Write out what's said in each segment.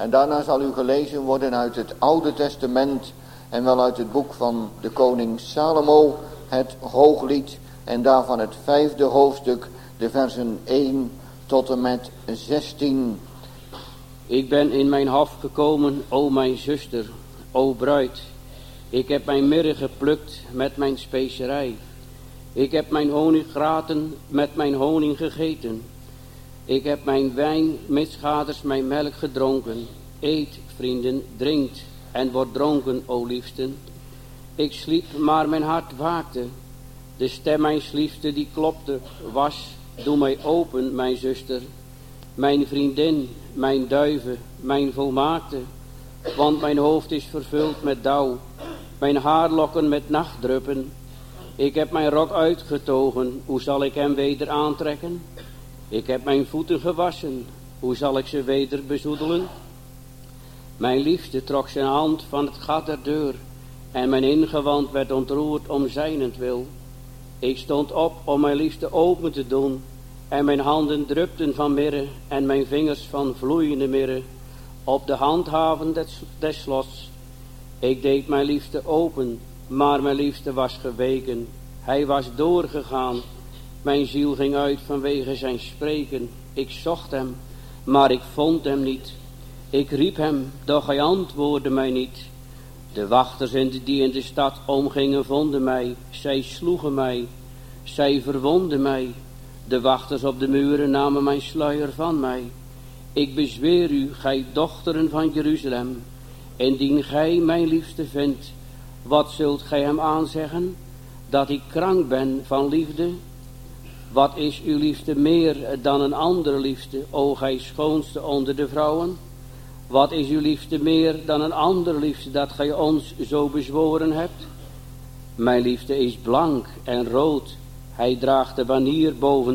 En daarna zal u gelezen worden uit het Oude Testament en wel uit het boek van de koning Salomo, het Hooglied, en daarvan het 5e hoofdstuk, de versen 1 tot en met 16. Ik ben in mijn hof gekomen, o mijn zuster, o bruid. Ik heb mijn mirre geplukt met mijn specerij. Ik heb mijn honinggraten met mijn honing gegeten. Ik heb mijn wijn, misgaders, mijn melk gedronken. Eet, vrienden, drinkt en wordt dronken, o liefsten. Ik sliep, maar mijn hart waakte. De stem mijns liefste die klopte, was, doe mij open, mijn zuster. Mijn vriendin, mijn duive, mijn volmaakte. Want mijn hoofd is vervuld met dauw, mijn haarlokken met nachtdruppen. Ik heb mijn rok uitgetogen, hoe zal ik hem weder aantrekken? Ik heb mijn voeten gewassen, hoe zal ik ze weder bezoedelen? Mijn liefste trok zijn hand van het gat der deur, en mijn ingewand werd ontroerd om zijnentwil. Ik stond op om mijn liefste open te doen, en mijn handen drupten van mirre, en mijn vingers van vloeiende mirre, op de handhaven des slots. Ik deed mijn liefste open, maar mijn liefste was geweken. Hij was doorgegaan, mijn ziel ging uit vanwege zijn spreken. Ik zocht hem, maar ik vond hem niet. Ik riep hem, doch hij antwoordde mij niet. De wachters die in de stad omgingen vonden mij. Zij sloegen mij, zij verwonden mij. De wachters op de muren namen mijn sluier van mij. Ik bezweer u, gij dochteren van Jeruzalem, indien gij mijn liefste vindt, wat zult gij hem aanzeggen? Dat ik krank ben van liefde? Wat is uw liefde meer dan een andere liefde, o gij schoonste onder de vrouwen? Wat is uw liefde meer dan een andere liefde, dat gij ons zo bezworen hebt? Mijn liefde is blank en rood, hij draagt de banier boven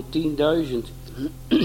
10.000.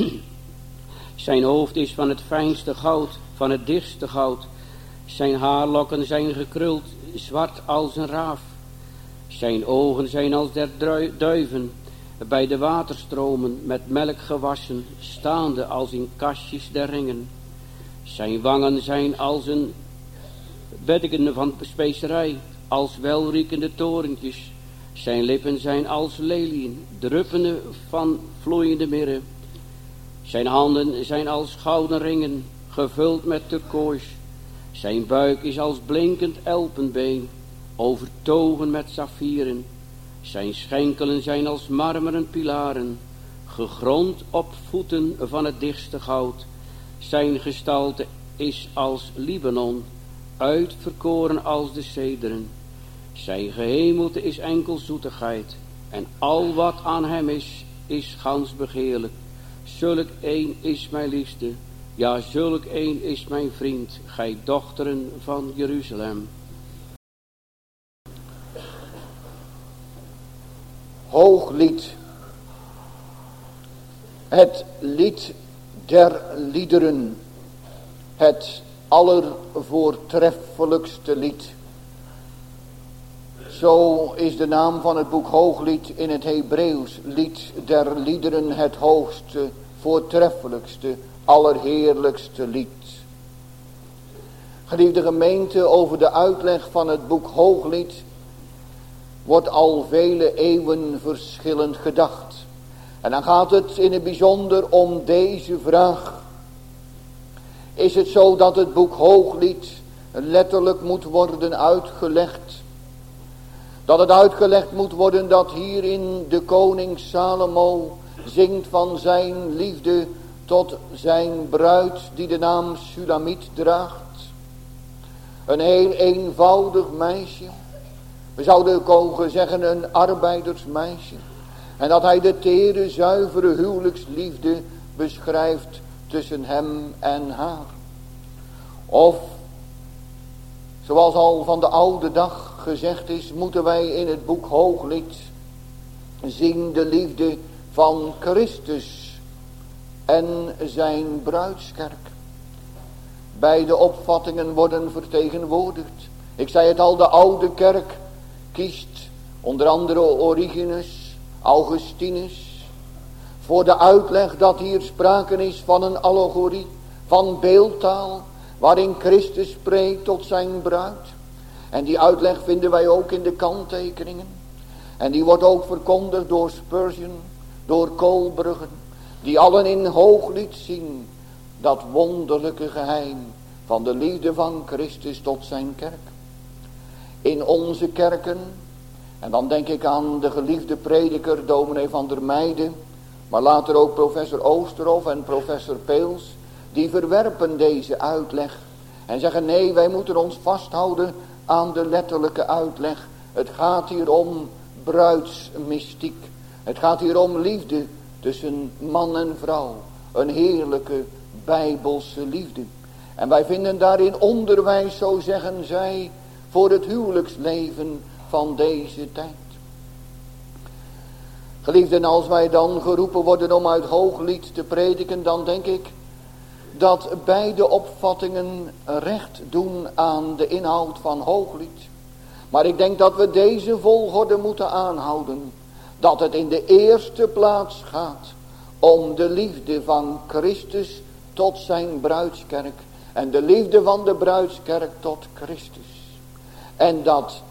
Zijn hoofd is van het fijnste goud, van het dichtste goud. Zijn haarlokken zijn gekruld, zwart als een raaf. Zijn ogen zijn als der duiven, bij de waterstromen met melk gewassen, staande als in kastjes der ringen. Zijn wangen zijn als een beddingen van specerij, als welriekende torentjes. Zijn lippen zijn als leliën, druppende van vloeiende mirre. Zijn handen zijn als gouden ringen, gevuld met turkoois. Zijn buik is als blinkend elpenbeen, overtogen met saffieren. Zijn schenkelen zijn als marmeren pilaren, gegrond op voeten van het dichtste goud. Zijn gestalte is als Libanon, uitverkoren als de cederen. Zijn gehemelte is enkel zoetigheid, en al wat aan hem is gans begeerlijk. Zulk een is mijn liefste, ja zulk een is mijn vriend, gij dochteren van Jeruzalem. Hooglied, het lied der liederen, het allervoortreffelijkste lied. Zo is de naam van het boek Hooglied in het Hebreeuws, lied der liederen, het hoogste, voortreffelijkste, allerheerlijkste lied. Geliefde gemeente, over de uitleg van het boek Hooglied wordt al vele eeuwen verschillend gedacht. En dan gaat het in het bijzonder om deze vraag. Is het zo dat het boek Hooglied letterlijk moet worden uitgelegd? Dat het uitgelegd moet worden dat hierin de koning Salomo zingt van zijn liefde tot zijn bruid die de naam Sulamiet draagt. Een heel eenvoudig meisje. We zouden mogen zeggen een arbeidersmeisje. En dat hij de tere, zuivere huwelijksliefde beschrijft tussen hem en haar. Of, zoals al van de oude dag gezegd is, moeten wij in het boek Hooglied zien de liefde van Christus en zijn bruidskerk. Beide opvattingen worden vertegenwoordigd. Ik zei het al, de oude kerk kiest onder andere Origenes, Augustinus, voor de uitleg dat hier sprake is van een allegorie, van beeldtaal, waarin Christus spreekt tot zijn bruid. En die uitleg vinden wij ook in de kanttekeningen. En die wordt ook verkondigd door Spurgeon, door Koolbruggen, die allen in Hooglied zien dat wonderlijke geheim van de liefde van Christus tot zijn kerk. In onze kerken, en dan denk ik aan de geliefde prediker dominee van der Meijden, maar later ook professor Oosterhoff en professor Peels, die verwerpen deze uitleg en zeggen nee, wij moeten ons vasthouden aan de letterlijke uitleg. Het gaat hier om bruidsmystiek. Het gaat hier om liefde tussen man en vrouw. Een heerlijke bijbelse liefde. En wij vinden daarin onderwijs, zo zeggen zij, voor het huwelijksleven van deze tijd. Geliefden, als wij dan geroepen worden om uit Hooglied te prediken, dan denk ik dat beide opvattingen recht doen aan de inhoud van Hooglied. Maar ik denk dat we deze volgorde moeten aanhouden. Dat het in de eerste plaats gaat om de liefde van Christus tot zijn bruidskerk. En de liefde van de bruidskerk tot Christus. En dat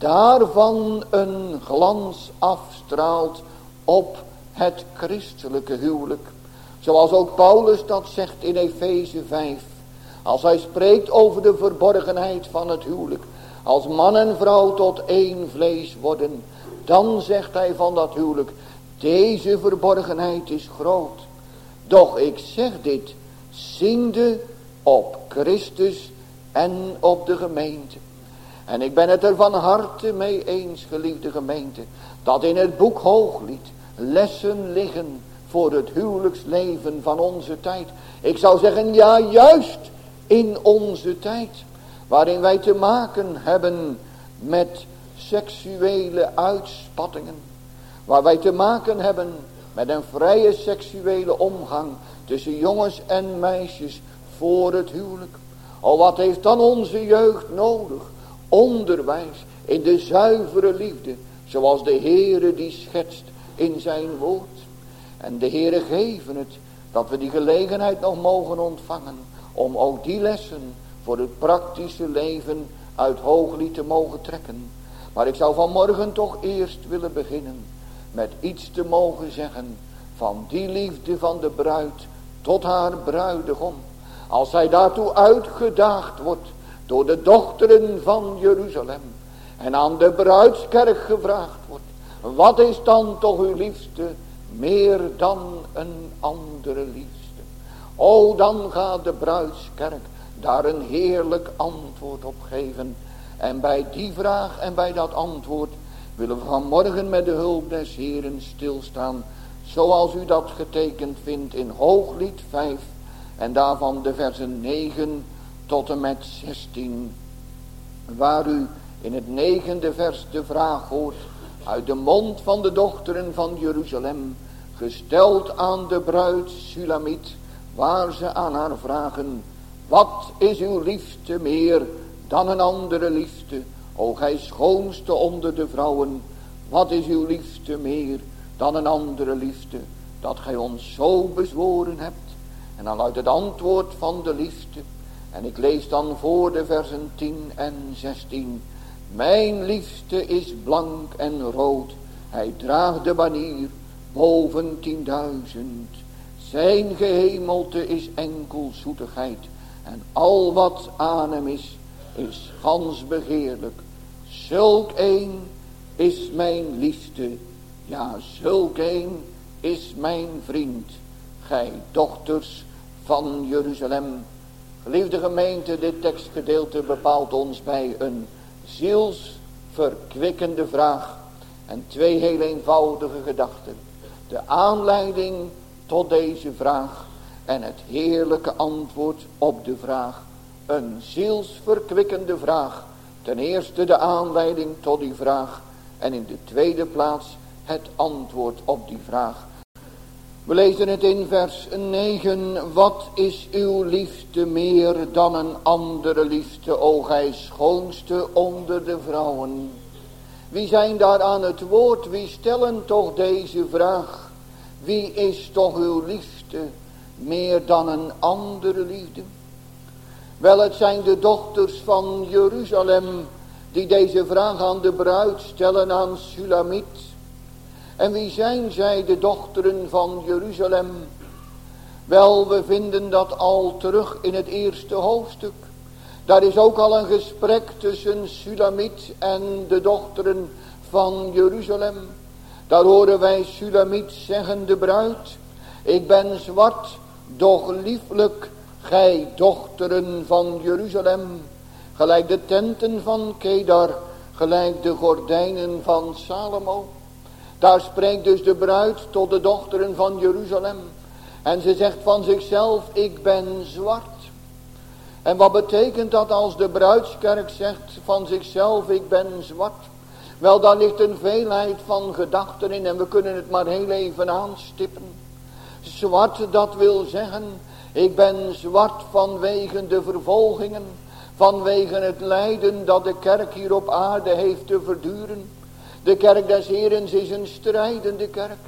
daarvan een glans afstraalt op het christelijke huwelijk. Zoals ook Paulus dat zegt in Efeze 5. Als hij spreekt over de verborgenheid van het huwelijk. Als man en vrouw tot één vlees worden. Dan zegt hij van dat huwelijk. Deze verborgenheid is groot. Doch ik zeg dit. Ziende op Christus en op de gemeente. En ik ben het er van harte mee eens, geliefde gemeente. Dat in het boek Hooglied lessen liggen voor het huwelijksleven van onze tijd. Ik zou zeggen, ja, juist in onze tijd. Waarin wij te maken hebben met seksuele uitspattingen. Waar wij te maken hebben met een vrije seksuele omgang tussen jongens en meisjes voor het huwelijk. Oh, wat heeft dan onze jeugd nodig? Onderwijs in de zuivere liefde. Zoals de Heere die schetst in zijn woord. En de Heere geven het dat we die gelegenheid nog mogen ontvangen. Om ook die lessen voor het praktische leven uit Hooglied te mogen trekken. Maar ik zou vanmorgen toch eerst willen beginnen met iets te mogen zeggen van die liefde van de bruid tot haar bruidegom. Als zij daartoe uitgedaagd wordt door de dochteren van Jeruzalem en aan de bruidskerk gevraagd wordt. Wat is dan toch uw liefste meer dan een andere liefste? O, dan gaat de bruidskerk daar een heerlijk antwoord op geven. En bij die vraag en bij dat antwoord willen we vanmorgen met de hulp des Heeren stilstaan. Zoals u dat getekend vindt in Hooglied 5 en daarvan de versen 9 tot en met 16. Waar u in het 9e vers de vraag hoort uit de mond van de dochteren van Jeruzalem, gesteld aan de bruid Sulamiet, waar ze aan haar vragen: wat is uw liefste meer dan een andere liefste, o gij schoonste onder de vrouwen? Wat is uw liefste meer dan een andere liefde, dat gij ons zo bezworen hebt? En dan uit het antwoord van de liefde, en ik lees dan voor de versen 10 en 16. Mijn liefste is blank en rood, hij draagt de banier boven 10.000. Zijn gehemelte is enkel zoetigheid, en al wat aan hem is gans begeerlijk. Zulk een is mijn liefste, ja, zulk een is mijn vriend, gij dochters van Jeruzalem. Geliefde gemeente, dit tekstgedeelte bepaalt ons bij een zielsverkwikkende vraag en twee heel eenvoudige gedachten. De aanleiding tot deze vraag en het heerlijke antwoord op de vraag. Een zielsverkwikkende vraag. Ten eerste de aanleiding tot die vraag en in de tweede plaats het antwoord op die vraag. We lezen het in vers 9. Wat is uw liefde meer dan een andere liefde, o gij schoonste onder de vrouwen? Wie zijn daar aan het woord? Wie stellen toch deze vraag? Wie is toch uw liefde meer dan een andere liefde? Wel, het zijn de dochters van Jeruzalem die deze vraag aan de bruid stellen, aan Shulamit. En wie zijn zij, de dochteren van Jeruzalem? Wel, we vinden dat al terug in het eerste hoofdstuk. Daar is ook al een gesprek tussen Shulamit en de dochteren van Jeruzalem. Daar horen wij Shulamit zeggen, de bruid: ik ben zwart, doch lieflijk, gij dochteren van Jeruzalem. Gelijk de tenten van Kedar, gelijk de gordijnen van Salomo. Daar spreekt dus de bruid tot de dochteren van Jeruzalem. En ze zegt van zichzelf: ik ben zwart. En wat betekent dat als de bruidskerk zegt van zichzelf: ik ben zwart? Wel, daar ligt een veelheid van gedachten in en we kunnen het maar heel even aanstippen. Zwart, dat wil zeggen, ik ben zwart vanwege de vervolgingen, vanwege het lijden dat de kerk hier op aarde heeft te verduren. De kerk des Herens is een strijdende kerk.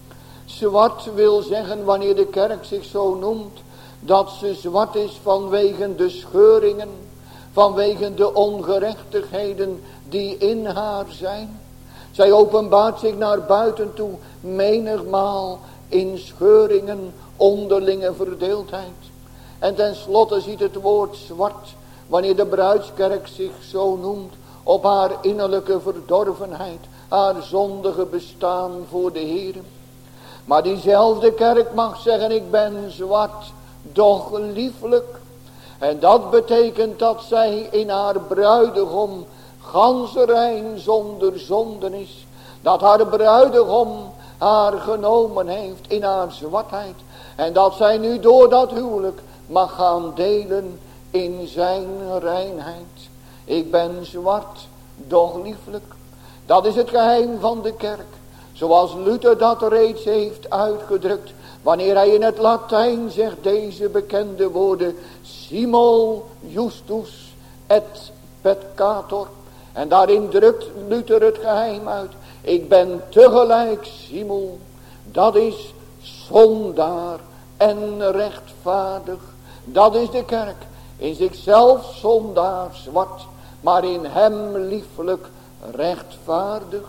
Zwart wil zeggen, wanneer de kerk zich zo noemt, dat ze zwart is vanwege de scheuringen, vanwege de ongerechtigheden die in haar zijn. Zij openbaart zich naar buiten toe menigmaal in scheuringen, onderlinge verdeeldheid. En tenslotte ziet het woord zwart, wanneer de bruidskerk zich zo noemt, op haar innerlijke verdorvenheid, haar zondige bestaan voor de Heer. Maar diezelfde kerk mag zeggen: ik ben zwart, doch lieflijk. En dat betekent dat zij in haar bruidegom gans rein zonder zonden is. Dat haar bruidegom haar genomen heeft in haar zwartheid. En dat zij nu door dat huwelijk mag gaan delen in zijn reinheid. Ik ben zwart, doch lieflijk. Dat is het geheim van de kerk. Zoals Luther dat reeds heeft uitgedrukt, wanneer hij in het Latijn zegt deze bekende woorden: simul justus et peccator. En daarin drukt Luther het geheim uit. Ik ben tegelijk simul, dat is zondaar en rechtvaardig. Dat is de kerk, in zichzelf zondaar zwart, maar in hem lieflijk rechtvaardig.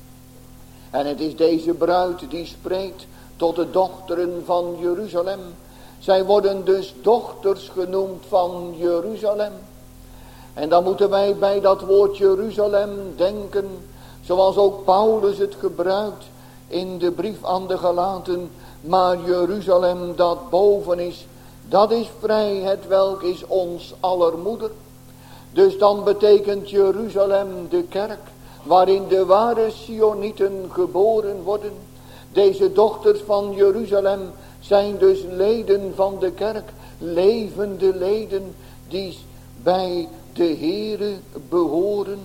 En het is deze bruid die spreekt tot de dochteren van Jeruzalem. Zij worden dus dochters genoemd van Jeruzalem. En dan moeten wij bij dat woord Jeruzalem denken, zoals ook Paulus het gebruikt in de brief aan de Galaten. Maar Jeruzalem dat boven is, dat is vrij, het welk is ons aller moeder. Dus dan betekent Jeruzalem de kerk, waarin de ware Sionieten geboren worden. Deze dochters van Jeruzalem zijn dus leden van de kerk, levende leden die bij de Heere behoren.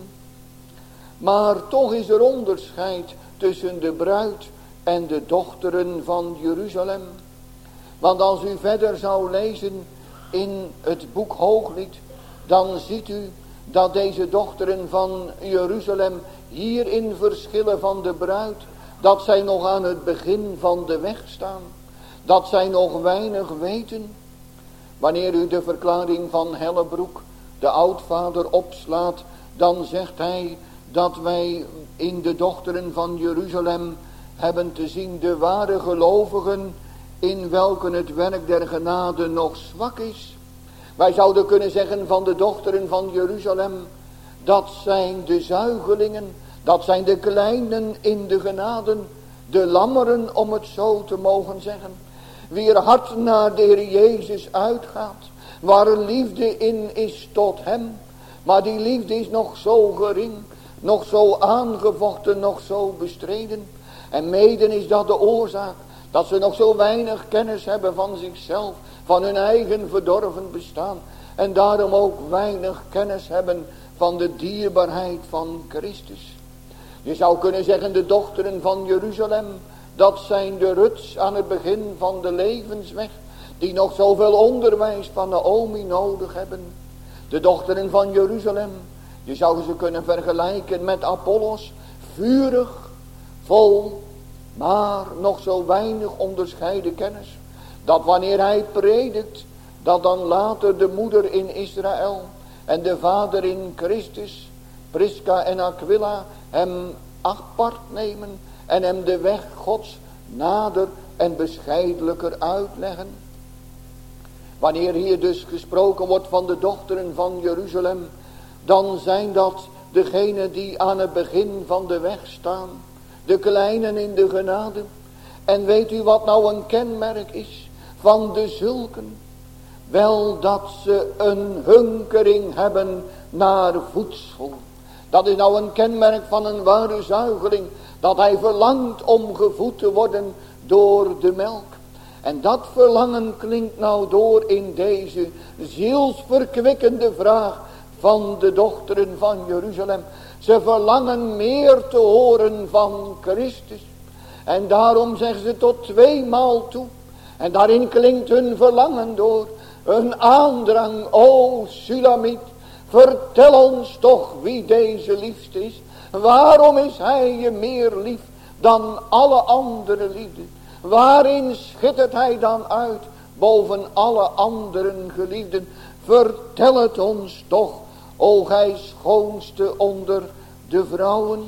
Maar toch is er onderscheid tussen de bruid en de dochteren van Jeruzalem. Want als u verder zou lezen in het boek Hooglied, dan ziet u dat deze dochteren van Jeruzalem hierin verschillen van de bruid, dat zij nog aan het begin van de weg staan, dat zij nog weinig weten. Wanneer u de verklaring van Hellebroek, de oudvader, opslaat, dan zegt hij dat wij in de dochteren van Jeruzalem hebben te zien de ware gelovigen, in welken het werk der genade nog zwak is. Wij zouden kunnen zeggen van de dochteren van Jeruzalem, dat zijn de zuigelingen, dat zijn de kleinen in de genaden, de lammeren, om het zo te mogen zeggen. Wier hart naar de Heer Jezus uitgaat, waar een liefde in is tot hem. Maar die liefde is nog zo gering, nog zo aangevochten, nog zo bestreden. En mede is dat de oorzaak dat ze nog zo weinig kennis hebben van zichzelf, van hun eigen verdorven bestaan. En daarom ook weinig kennis hebben van de dierbaarheid van Christus. Je zou kunnen zeggen, de dochteren van Jeruzalem, dat zijn de Ruts aan het begin van de levensweg, die nog zoveel onderwijs van Naomi nodig hebben. De dochteren van Jeruzalem, je zou ze kunnen vergelijken met Apollos, vurig, vol, maar nog zo weinig onderscheiden kennis. Dat wanneer hij predikt, dat dan later de moeder in Israël en de vader in Christus, Prisca en Aquila, hem apart nemen en hem de weg Gods nader en bescheidelijker uitleggen. Wanneer hier dus gesproken wordt van de dochteren van Jeruzalem, dan zijn dat degenen die aan het begin van de weg staan, de kleinen in de genade. En weet u wat nou een kenmerk is van de zulken? Wel dat ze een hunkering hebben naar voedsel. Dat is nou een kenmerk van een ware zuigeling, dat hij verlangt om gevoed te worden door de melk. En dat verlangen klinkt nou door in deze zielsverkwikkende vraag van de dochteren van Jeruzalem. Ze verlangen meer te horen van Christus. En daarom zeggen ze tot 2 maal toe. En daarin klinkt hun verlangen door. Een aandrang, o Sulamiet, vertel ons toch wie deze liefste is. Waarom is hij je meer lief dan alle andere liefde? Waarin schittert hij dan uit boven alle anderen geliefden? Vertel het ons toch, o gij schoonste onder de vrouwen.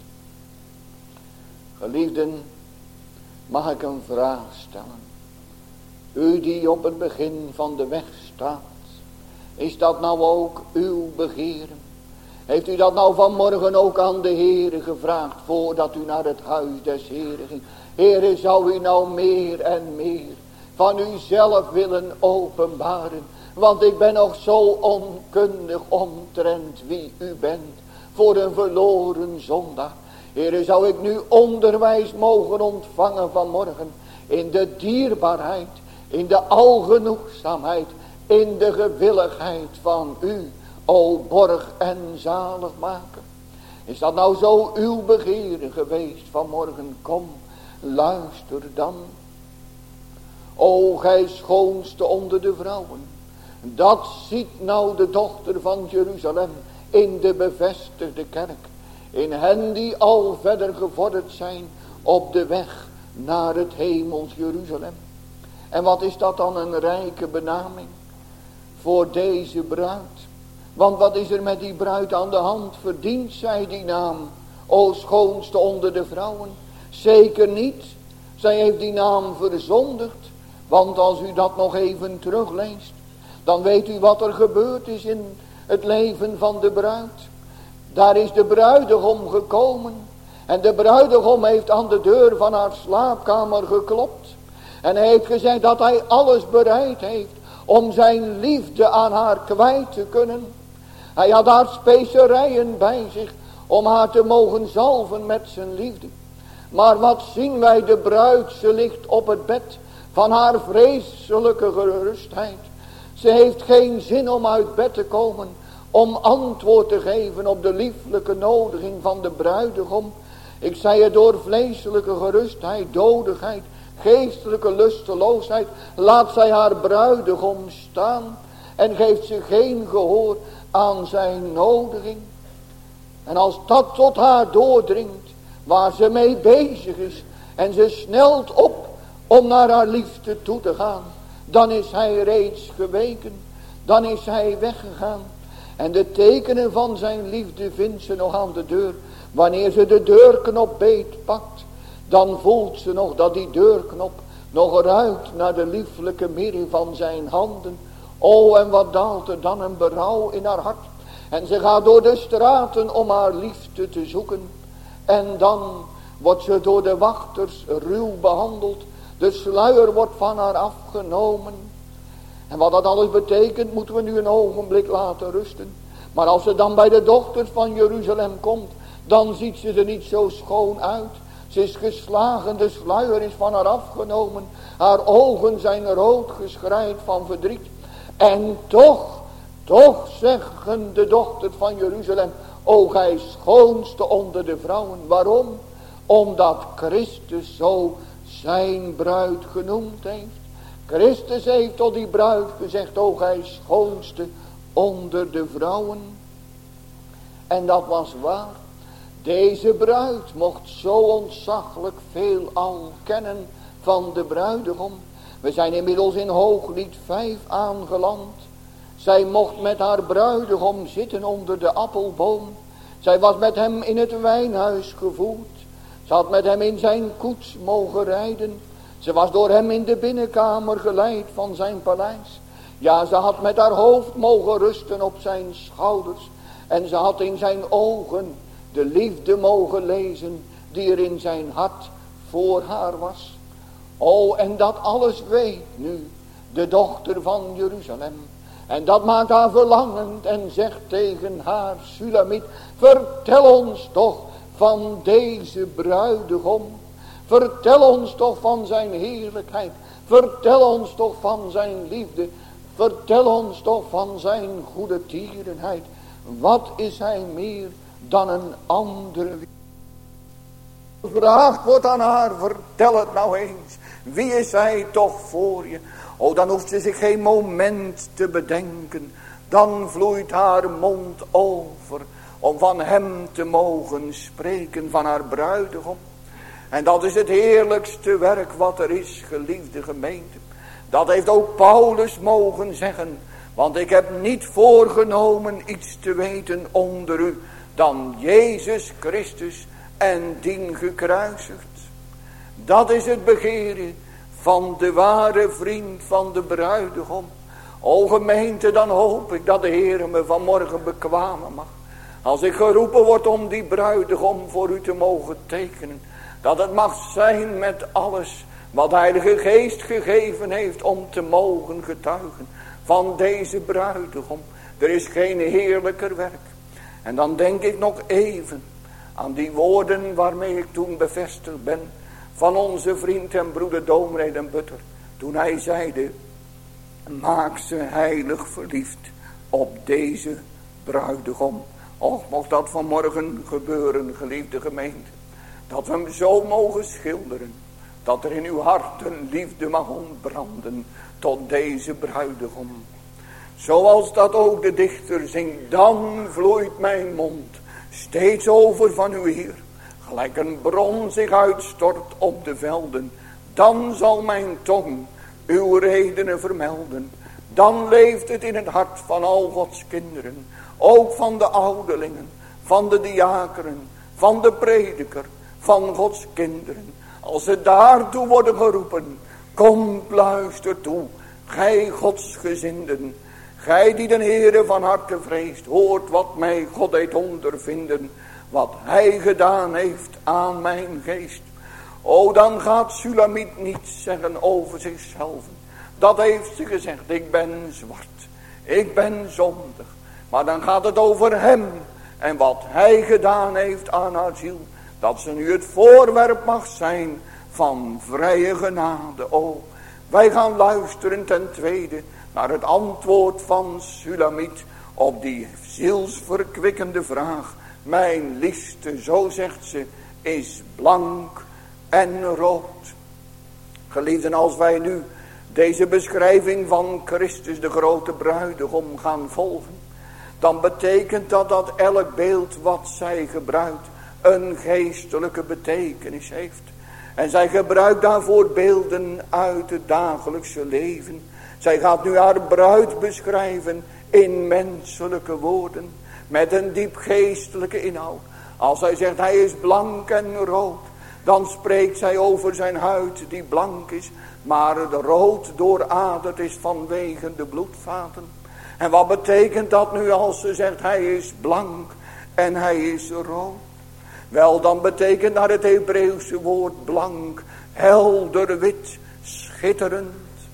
Geliefden, mag ik een vraag stellen? U die op het begin van de weg staat, is dat nou ook uw begeren? Heeft u dat nou vanmorgen ook aan de Heere gevraagd voordat u naar het huis des Heeren ging? Heere, zou u nou meer en meer van uzelf willen openbaren? Want ik ben nog zo onkundig omtrent wie u bent voor een verloren zondag. Heere, zou ik nu onderwijs mogen ontvangen vanmorgen in de dierbaarheid, in de algenoegzaamheid, in de gewilligheid van u, o borg en zaligmaker. Is dat nou zo uw begeren geweest vanmorgen? Kom, luister dan. O gij schoonste onder de vrouwen. Dat ziet nou de dochter van Jeruzalem in de bevestigde kerk. In hen die al verder gevorderd zijn op de weg naar het hemels Jeruzalem. En wat is dat dan een rijke benaming voor deze bruid? Want wat is er met die bruid aan de hand? Verdient zij die naam, o schoonste onder de vrouwen? Zeker niet. Zij heeft die naam verzondigd. Want als u dat nog even terugleest, dan weet u wat er gebeurd is in het leven van de bruid. Daar is de bruidegom gekomen. En de bruidegom heeft aan de deur van haar slaapkamer geklopt. En hij heeft gezegd dat hij alles bereid heeft om zijn liefde aan haar kwijt te kunnen. Hij had haar specerijen bij zich om haar te mogen zalven met zijn liefde. Maar wat zien wij, de bruid, ze ligt op het bed van haar vreselijke gerustheid. Ze heeft geen zin om uit bed te komen, om antwoord te geven op de lieflijke nodiging van de bruidegom. Ik zei het, door vleeselijke gerustheid, dodigheid, geestelijke lusteloosheid, laat zij haar bruidegom staan en geeft ze geen gehoor aan zijn nodiging. En als dat tot haar doordringt, waar ze mee bezig is, en ze snelt op om naar haar liefde toe te gaan, dan is hij reeds geweken, dan is hij weggegaan. En de tekenen van zijn liefde vindt ze nog aan de deur. Wanneer ze de deurknop beetpakt, dan voelt ze nog dat die deurknop nog ruikt naar de lieflijke mirre van zijn handen. O, en wat daalt er dan een berouw in haar hart. En ze gaat door de straten om haar liefde te zoeken. En dan wordt ze door de wachters ruw behandeld. De sluier wordt van haar afgenomen. En wat dat alles betekent, moeten we nu een ogenblik laten rusten. Maar als ze dan bij de dochters van Jeruzalem komt, dan ziet ze er niet zo schoon uit. Ze is geslagen, de sluier is van haar afgenomen. Haar ogen zijn rood geschreid van verdriet. En toch zeggen de dochters van Jeruzalem, o gij schoonste onder de vrouwen. Waarom? Omdat Christus zo zijn bruid genoemd heeft. Christus heeft tot die bruid gezegd, o gij schoonste onder de vrouwen. En dat was waar. Deze bruid mocht zo ontzaglijk veel al kennen van de bruidegom. We zijn inmiddels in Hooglied 5 aangeland. Zij mocht met haar bruidegom zitten onder de appelboom. Zij was met hem in het wijnhuis gevoerd. Ze had met hem in zijn koets mogen rijden. Ze was door hem in de binnenkamer geleid van zijn paleis. Ja, ze had met haar hoofd mogen rusten op zijn schouders. En ze had in zijn ogen de liefde mogen lezen die er in zijn hart voor haar was. O, en dat alles weet nu de dochter van Jeruzalem. En dat maakt haar verlangend en zegt tegen haar Sulamiet: vertel ons toch van deze bruidegom. Vertel ons toch van zijn heerlijkheid. Vertel ons toch van zijn liefde. Vertel ons toch van zijn goede tierenheid. Wat is hij meer dan een andere? Gevraagd wordt aan haar, vertel het nou eens. Wie is hij toch voor je? O, dan hoeft ze zich geen moment te bedenken. Dan vloeit haar mond over om van hem te mogen spreken, van haar bruidegom. En dat is het heerlijkste werk wat er is, geliefde gemeente. Dat heeft ook Paulus mogen zeggen. Want ik heb niet voorgenomen iets te weten onder u dan Jezus Christus en dien gekruisigd. Dat is het begeren van de ware vriend van de bruidegom. O gemeente, dan hoop ik dat de Heer me vanmorgen bekwamen mag. Als ik geroepen word om die bruidegom voor u te mogen tekenen. Dat het mag zijn met alles wat de Heilige Geest gegeven heeft om te mogen getuigen van deze bruidegom. Er is geen heerlijker werk. En dan denk ik nog even aan die woorden waarmee ik toen bevestigd ben van onze vriend en broeder Dominee den Butter. Toen hij zeide: maak ze heilig verliefd op deze bruidegom. Och, mocht dat vanmorgen gebeuren, geliefde gemeente. Dat we hem zo mogen schilderen. Dat er in uw hart een liefde mag ontbranden tot deze bruidegom. Zoals dat ook de dichter zingt. Dan vloeit mijn mond steeds over van uw Heer. Gelijk een bron zich uitstort op de velden. Dan zal mijn tong uw redenen vermelden. Dan leeft het in het hart van al Gods kinderen. Ook van de ouderlingen, van de diakenen, van de prediker, van Gods kinderen. Als ze daartoe worden geroepen, kom, luister toe, gij Godsgezinden. Gij die de Heere van harte vreest, hoort wat mij God deed ondervinden. Wat hij gedaan heeft aan mijn geest. O, dan gaat Sulamiet niet zeggen over zichzelf. Dat heeft ze gezegd, ik ben zwart, ik ben zondig. Maar dan gaat het over hem en wat hij gedaan heeft aan haar ziel. Dat ze nu het voorwerp mag zijn van vrije genade. O, wij gaan luisteren ten tweede naar het antwoord van Sulamiet op die zielsverkwikkende vraag. Mijn liefste, zo zegt ze, is blank en rood. Geliefden, als wij nu deze beschrijving van Christus de grote bruidegom gaan volgen, dan betekent dat elk beeld wat zij gebruikt een geestelijke betekenis heeft. En zij gebruikt daarvoor beelden uit het dagelijkse leven. Zij gaat nu haar bruid beschrijven in menselijke woorden, met een diep geestelijke inhoud. Als zij zegt hij is blank en rood, dan spreekt zij over zijn huid die blank is, maar het rood dooraderd is vanwege de bloedvaten. En wat betekent dat nu als ze zegt hij is blank en hij is rood? Wel, dan betekent naar het Hebreeuwse woord blank, helder wit, schitterend.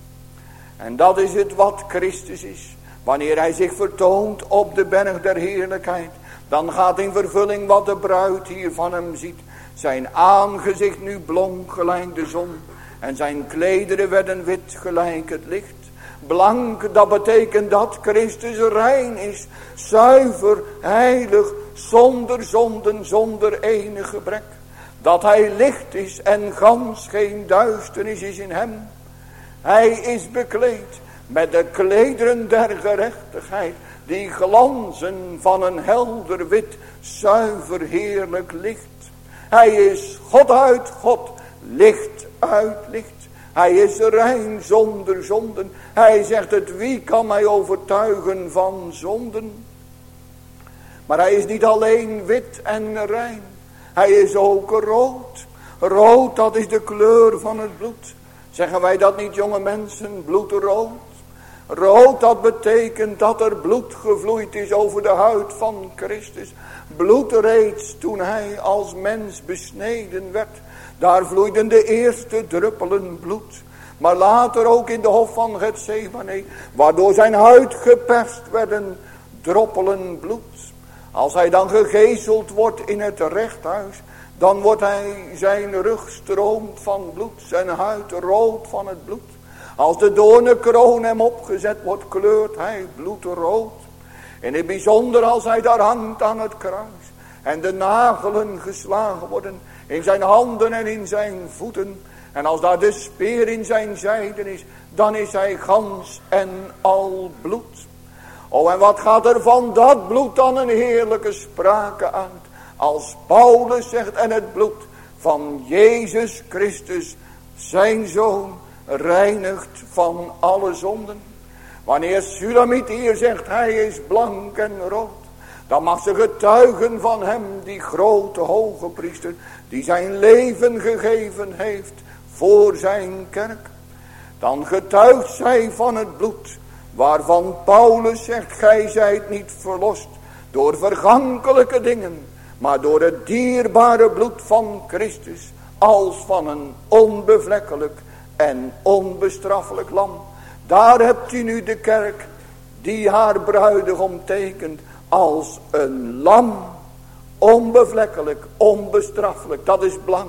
En dat is het wat Christus is. Wanneer hij zich vertoont op de berg der heerlijkheid, dan gaat in vervulling wat de bruid hier van hem ziet. Zijn aangezicht nu blonk gelijk de zon en zijn klederen werden wit gelijk het licht. Blank, dat betekent dat Christus rein is, zuiver, heilig, zonder zonden, zonder enig gebrek. Dat hij licht is en gans geen duisternis is in hem. Hij is bekleed met de klederen der gerechtigheid, die glanzen van een helder wit, zuiver, heerlijk licht. Hij is God uit God, licht uit licht. Hij is rein zonder zonden. Hij zegt het, wie kan mij overtuigen van zonden? Maar hij is niet alleen wit en rein. Hij is ook rood. Rood, dat is de kleur van het bloed. Zeggen wij dat niet, jonge mensen? Bloedrood. Rood, dat betekent dat er bloed gevloeid is over de huid van Christus. Bloed reeds toen hij als mens besneden werd. Daar vloeiden de eerste druppelen bloed. Maar later ook in de hof van Getsemane, waardoor zijn huid geperst werden, droppelen bloed. Als hij dan gegezeld wordt in het rechthuis, dan wordt zijn rug stroomt van bloed, zijn huid rood van het bloed. Als de doornenkroon hem opgezet wordt, kleurt hij bloedrood. In het bijzonder als hij daar hangt aan het kruis en de nagelen geslagen worden in zijn handen en in zijn voeten. En als daar de speer in zijn zijden is, dan is hij gans en al bloed. Oh, en wat gaat er van dat bloed dan een heerlijke sprake uit. Als Paulus zegt, en het bloed van Jezus Christus, zijn Zoon, reinigt van alle zonden. Wanneer Sulamit hier zegt, hij is blank en rood, dan mag ze getuigen van hem, die grote hoge priester, die zijn leven gegeven heeft voor zijn kerk. Dan getuigt zij van het bloed, waarvan Paulus zegt, gij zijt niet verlost door vergankelijke dingen, maar door het dierbare bloed van Christus, als van een onbevlekkelijk en onbestraffelijk lam. Daar hebt u nu de kerk, die haar bruidegom tekent, als een lam, onbevlekkelijk, onbestraffelijk, dat is blank.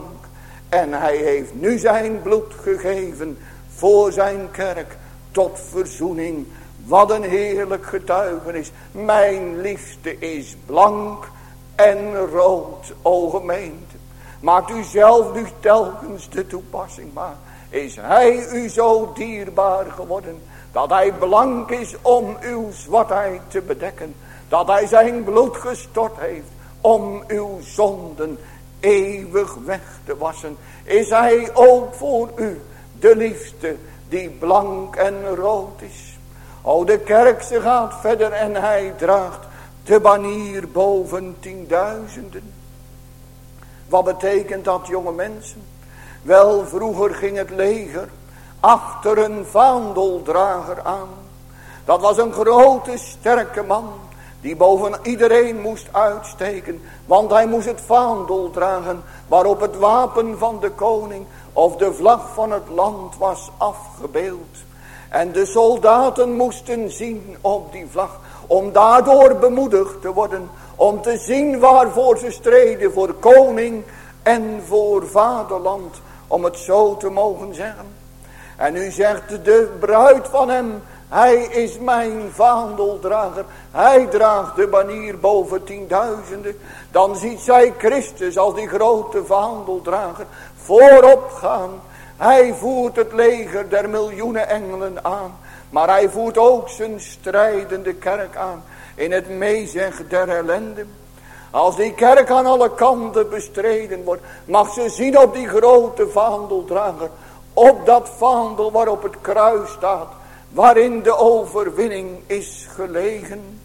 En hij heeft nu zijn bloed gegeven voor zijn kerk, tot verzoening. Wat een heerlijk getuigenis. Mijn liefste is blank en rood, o gemeente. Maakt u zelf nu telkens de toepassing maar. Is hij u zo dierbaar geworden, dat hij blank is om uw zwartheid te bedekken. Dat hij zijn bloed gestort heeft om uw zonden eeuwig weg te wassen. Is hij ook voor u de liefste die blank en rood is. O, de kerk, ze gaat verder en hij draagt de banier boven 10.000. Wat betekent dat, jonge mensen? Wel, vroeger ging het leger achter een vaandeldrager aan. Dat was een grote sterke man die boven iedereen moest uitsteken. Want hij moest het vaandel dragen waarop het wapen van de koning of de vlag van het land was afgebeeld. En de soldaten moesten zien op die vlag, om daardoor bemoedigd te worden, om te zien waarvoor ze streden, voor koning en voor vaderland, om het zo te mogen zeggen. En nu zegt de bruid van hem, hij is mijn vaandeldrager, hij draagt de banier boven 10.000. Dan ziet zij Christus als die grote vaandeldrager voorop gaan. Hij voert het leger der miljoenen engelen aan, maar hij voert ook zijn strijdende kerk aan in het meezeg der ellende. Als die kerk aan alle kanten bestreden wordt, mag ze zien op die grote vaandeldrager, op dat vaandel waarop het kruis staat, waarin de overwinning is gelegen.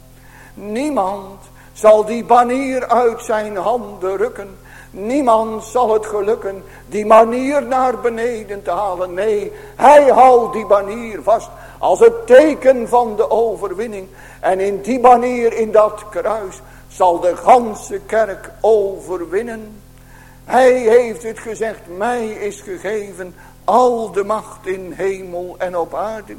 Niemand zal die banier uit zijn handen rukken. Niemand zal het gelukken die banier naar beneden te halen. Nee, hij houdt die banier vast als het teken van de overwinning. En in die banier, in dat kruis, zal de ganse kerk overwinnen. Hij heeft het gezegd, mij is gegeven al de macht in hemel en op aarde.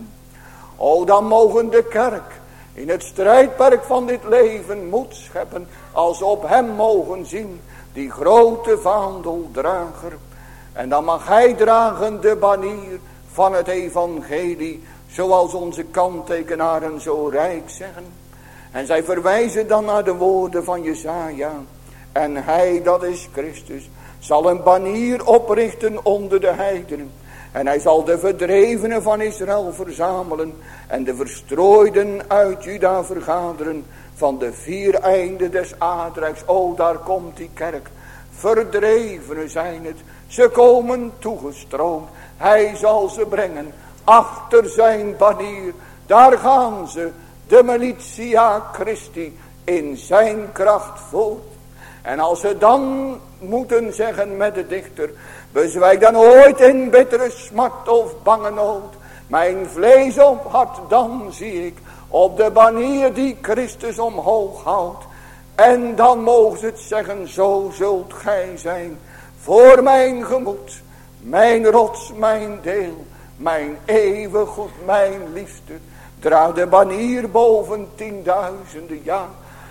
O, dan mogen de kerk in het strijdperk van dit leven moed scheppen, als op hem mogen zien, die grote vaandeldrager. En dan mag hij dragen de banier van het evangelie, zoals onze kanttekenaren zo rijk zeggen. En zij verwijzen dan naar de woorden van Jesaja. En hij, dat is Christus, zal een banier oprichten onder de heidenen. En hij zal de verdrevenen van Israël verzamelen en de verstrooiden uit Juda vergaderen van de 4 einden des aardrijks. O, daar komt die kerk verdrevenen zijn het. Ze komen toegestroomd. Hij zal ze brengen achter zijn banier. Daar gaan ze, de militia Christi, in zijn kracht voort. En als ze dan moeten zeggen met de dichter, bezwijk dan ooit in bittere smart of bange nood. Mijn vlees op hart, dan zie ik op de banier die Christus omhoog houdt. En dan mogen ze het zeggen, zo zult gij zijn voor mijn gemoed. Mijn rots, mijn deel, mijn eeuwig goed, mijn liefde. Draag de banier boven 10.000, ja,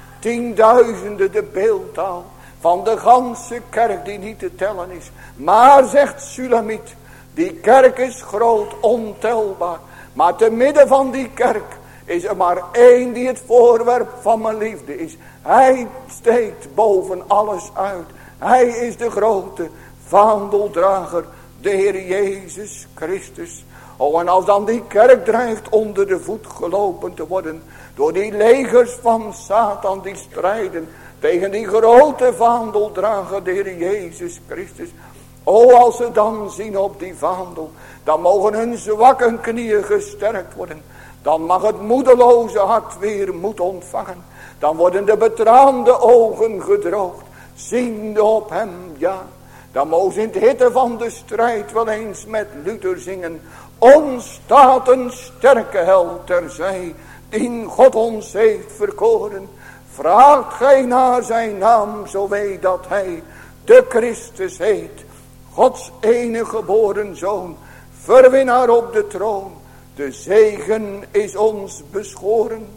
10.000 de beeldtaal van de ganse kerk die niet te tellen is. Maar, zegt Sulamiet, die kerk is groot, ontelbaar. Maar te midden van die kerk is er maar één die het voorwerp van mijn liefde is. Hij steekt boven alles uit. Hij is de grote vaandeldrager, de Heer Jezus Christus. Oh, en als dan die kerk dreigt onder de voet gelopen te worden door die legers van Satan die strijden tegen die grote vaandeldrager, de Heer Jezus Christus. O, als ze dan zien op die vaandel, dan mogen hun zwakke knieën gesterkt worden. Dan mag het moedeloze hart weer moed ontvangen. Dan worden de betraande ogen gedroogd, ziende op hem, ja. Dan mogen ze in het hitte van de strijd wel eens met Luther zingen. Ons staat een sterke held terzij, die God ons heeft verkoren. Vraagt gij naar zijn naam, zo weet dat hij de Christus heet. Gods enige geboren zoon, verwinnaar op de troon. De zegen is ons beschoren.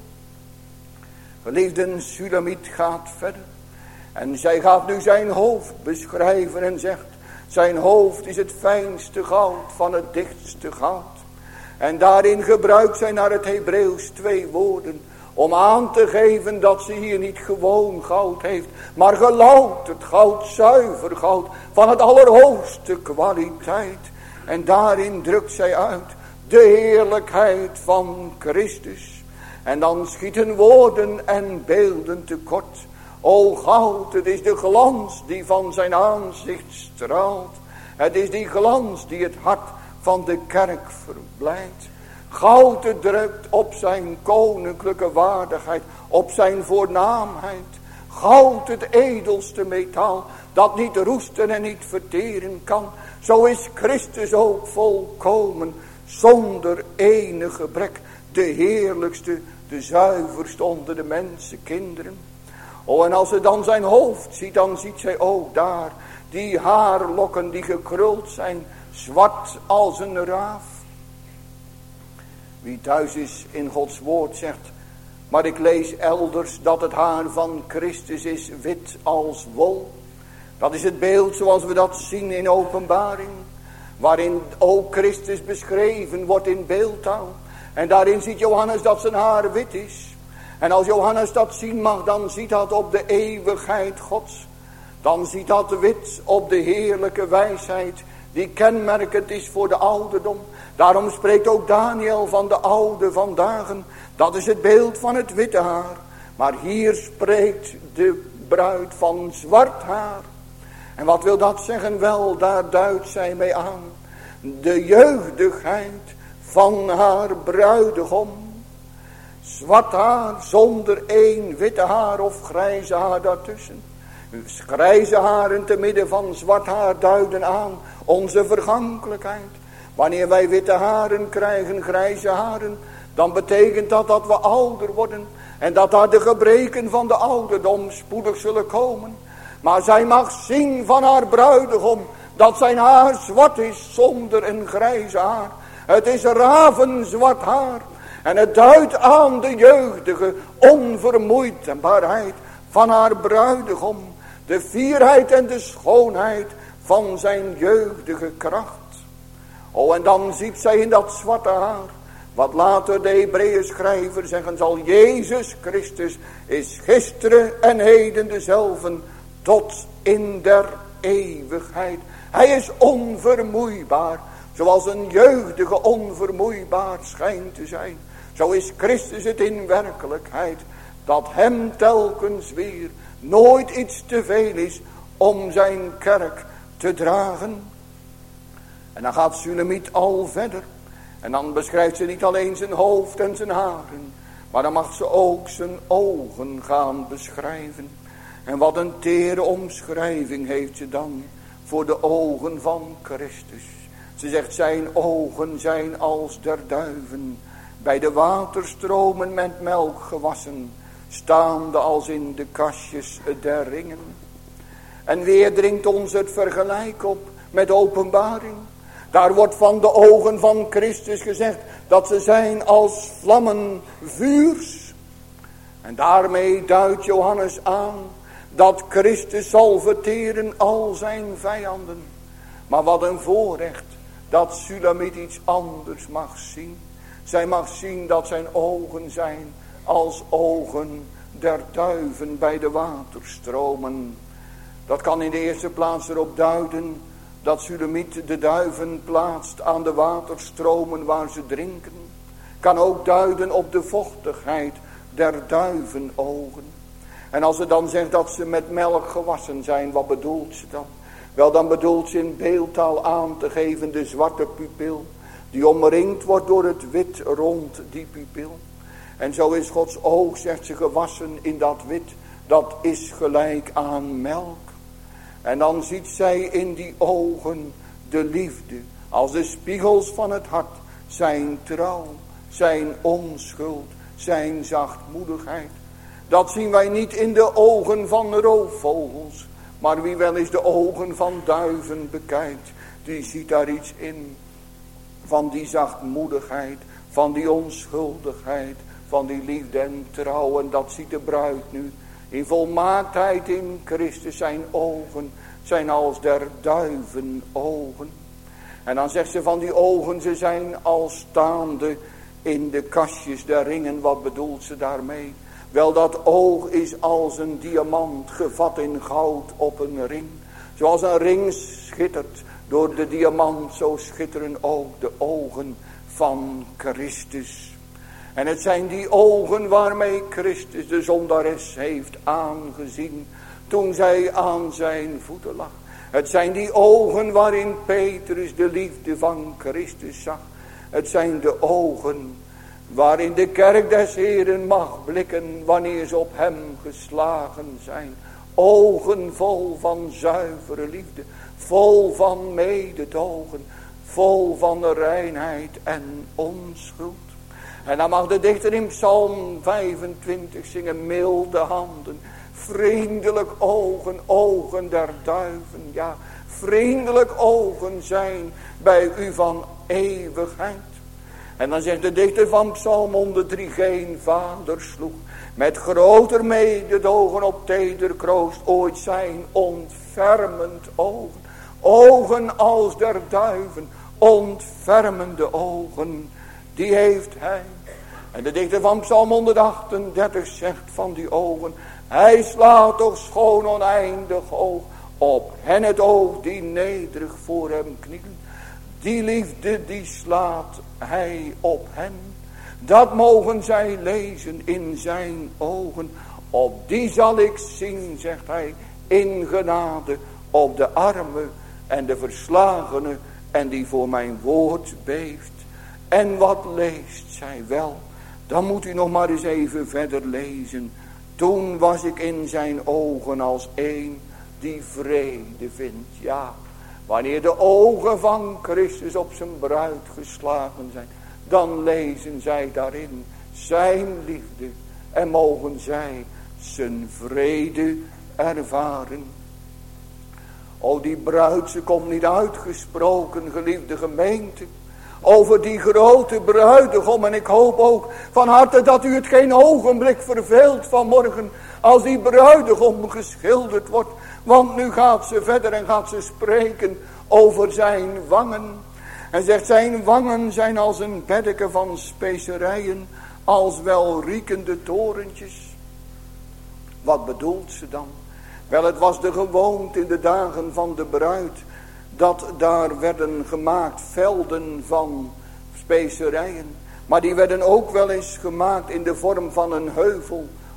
Geliefden, Sulamiet gaat verder. En zij gaat nu zijn hoofd beschrijven en zegt, zijn hoofd is het fijnste goud van het dichtste goud. En daarin gebruikt zij naar het Hebreeuws 2 woorden. Om aan te geven dat ze hier niet gewoon goud heeft. Maar gelouterd goud, zuiver goud. Van het allerhoogste kwaliteit. En daarin drukt zij uit de heerlijkheid van Christus. En dan schieten woorden en beelden tekort. O goud, het is de glans die van zijn aanzicht straalt. Het is die glans die het hart van de kerk verblijdt. Goud, het drukt op zijn koninklijke waardigheid, op zijn voornaamheid. Goud, het edelste metaal, dat niet roesten en niet verteren kan. Zo is Christus ook volkomen, zonder enig gebrek. De heerlijkste, de zuiverste onder de mensenkinderen. Oh, en als ze dan zijn hoofd ziet, dan ziet zij ook daar die haarlokken die gekruld zijn, zwart als een raaf. Wie thuis is in Gods woord zegt, maar ik lees elders dat het haar van Christus is wit als wol. Dat is het beeld zoals we dat zien in Openbaring, waarin ook Christus beschreven wordt in beeldtaal. En daarin ziet Johannes dat zijn haar wit is. En als Johannes dat zien mag, dan ziet dat op de eeuwigheid Gods. Dan ziet dat wit op de heerlijke wijsheid die kenmerkend is voor de ouderdom. Daarom spreekt ook Daniel van de oude vandaag. Dat is het beeld van het witte haar. Maar hier spreekt de bruid van zwart haar. En wat wil dat zeggen? Wel, daar duidt zij mee aan. De jeugdigheid van haar bruidegom. Zwart haar zonder één witte haar of grijze haar daartussen. Grijze haren te midden van zwart haar duiden aan onze vergankelijkheid. Wanneer wij witte haren krijgen, grijze haren, dan betekent dat dat we ouder worden. En dat daar de gebreken van de ouderdom spoedig zullen komen. Maar zij mag zien van haar bruidegom dat zijn haar zwart is zonder een grijze haar. Het is ravenzwart haar. En het duidt aan de jeugdige onvermoeidbaarheid van haar bruidegom. De fierheid en de schoonheid van zijn jeugdige kracht. Oh, en dan ziet zij in dat zwarte haar, wat later de Hebreeën schrijver zeggen zal, Jezus Christus is gisteren en heden dezelfde tot in der eeuwigheid. Hij is onvermoeibaar, zoals een jeugdige onvermoeibaar schijnt te zijn. Zo is Christus het in werkelijkheid, dat hem telkens weer nooit iets te veel is om zijn kerk te dragen. En dan gaat Sulamith al verder. En dan beschrijft ze niet alleen zijn hoofd en zijn haren, maar dan mag ze ook zijn ogen gaan beschrijven. En wat een tere omschrijving heeft ze dan voor de ogen van Christus. Ze zegt, zijn ogen zijn als der duiven, bij de waterstromen met melk gewassen, staande als in de kastjes der ringen. En weer dringt ons het vergelijk op met Openbaring. Daar wordt van de ogen van Christus gezegd dat ze zijn als vlammen vuurs. En daarmee duidt Johannes aan dat Christus zal verteren al zijn vijanden. Maar wat een voorrecht dat Sulamith iets anders mag zien. Zij mag zien dat zijn ogen zijn als ogen der duiven bij de waterstromen. Dat kan in de eerste plaats erop duiden dat Sulamith de duiven plaatst aan de waterstromen waar ze drinken. Kan ook duiden op de vochtigheid der duivenogen. En als ze dan zegt dat ze met melk gewassen zijn, wat bedoelt ze dan? Wel, dan bedoelt ze in beeldtaal aan te geven de zwarte pupil, die omringd wordt door het wit rond die pupil. En zo is Gods oog, zegt ze, gewassen in dat wit, dat is gelijk aan melk. En dan ziet zij in die ogen de liefde, als de spiegels van het hart, zijn trouw, zijn onschuld, zijn zachtmoedigheid. Dat zien wij niet in de ogen van roofvogels, maar wie wel eens de ogen van duiven bekijkt, die ziet daar iets in van die zachtmoedigheid, van die onschuldigheid, van die liefde en trouw. En dat ziet de bruid nu in volmaaktheid in Christus. Zijn ogen zijn als der duiven ogen. En dan zegt ze van die ogen, ze zijn als staande in de kastjes der ringen. Wat bedoelt ze daarmee? Wel, dat oog is als een diamant gevat in goud op een ring. Zoals een ring schittert door de diamant, zo schitteren ook de ogen van Christus. En het zijn die ogen waarmee Christus de zondares heeft aangezien toen zij aan zijn voeten lag. Het zijn die ogen waarin Petrus de liefde van Christus zag. Het zijn de ogen waarin de kerk des Heeren mag blikken wanneer ze op hem geslagen zijn. Ogen vol van zuivere liefde, vol van mededogen, vol van de reinheid en onschuld. En dan mag de dichter in Psalm 25 zingen, milde handen, vriendelijk ogen, ogen der duiven, ja, vriendelijk ogen zijn bij u van eeuwigheid. En dan zegt de dichter van Psalm 103, geen vader sloeg met groter mededogen op teder kroost ooit zijn ontfermend ogen. Ogen als der duiven, ontfermende ogen, die heeft hij. En de dichter van Psalm 138 zegt van die ogen, hij slaat toch schoon oneindig oog op hen het oog die nederig voor hem knielen. Die liefde die slaat hij op hen. Dat mogen zij lezen in zijn ogen. Op die zal ik zien, zegt hij, in genade. Op de arme en de verslagene en die voor mijn woord beeft. En wat leest zij wel? Dan moet u nog maar eens even verder lezen. Toen was ik in zijn ogen als een die vrede vindt. Ja, wanneer de ogen van Christus op zijn bruid geslagen zijn, dan lezen zij daarin zijn liefde en mogen zij zijn vrede ervaren. O, die bruid, ze komt niet uitgesproken, geliefde gemeente, over die grote bruidegom. En ik hoop ook van harte dat u het geen ogenblik verveelt vanmorgen als die bruidegom geschilderd wordt. Want nu gaat ze verder en gaat ze spreken over zijn wangen. En zegt, zijn wangen zijn als een beddeke van specerijen, als welriekende torentjes. Wat bedoelt ze dan? Wel, het was de gewoonte in de dagen van de bruid, dat daar werden gemaakt velden van specerijen. Maar die werden ook wel eens gemaakt in de vorm van een heuvel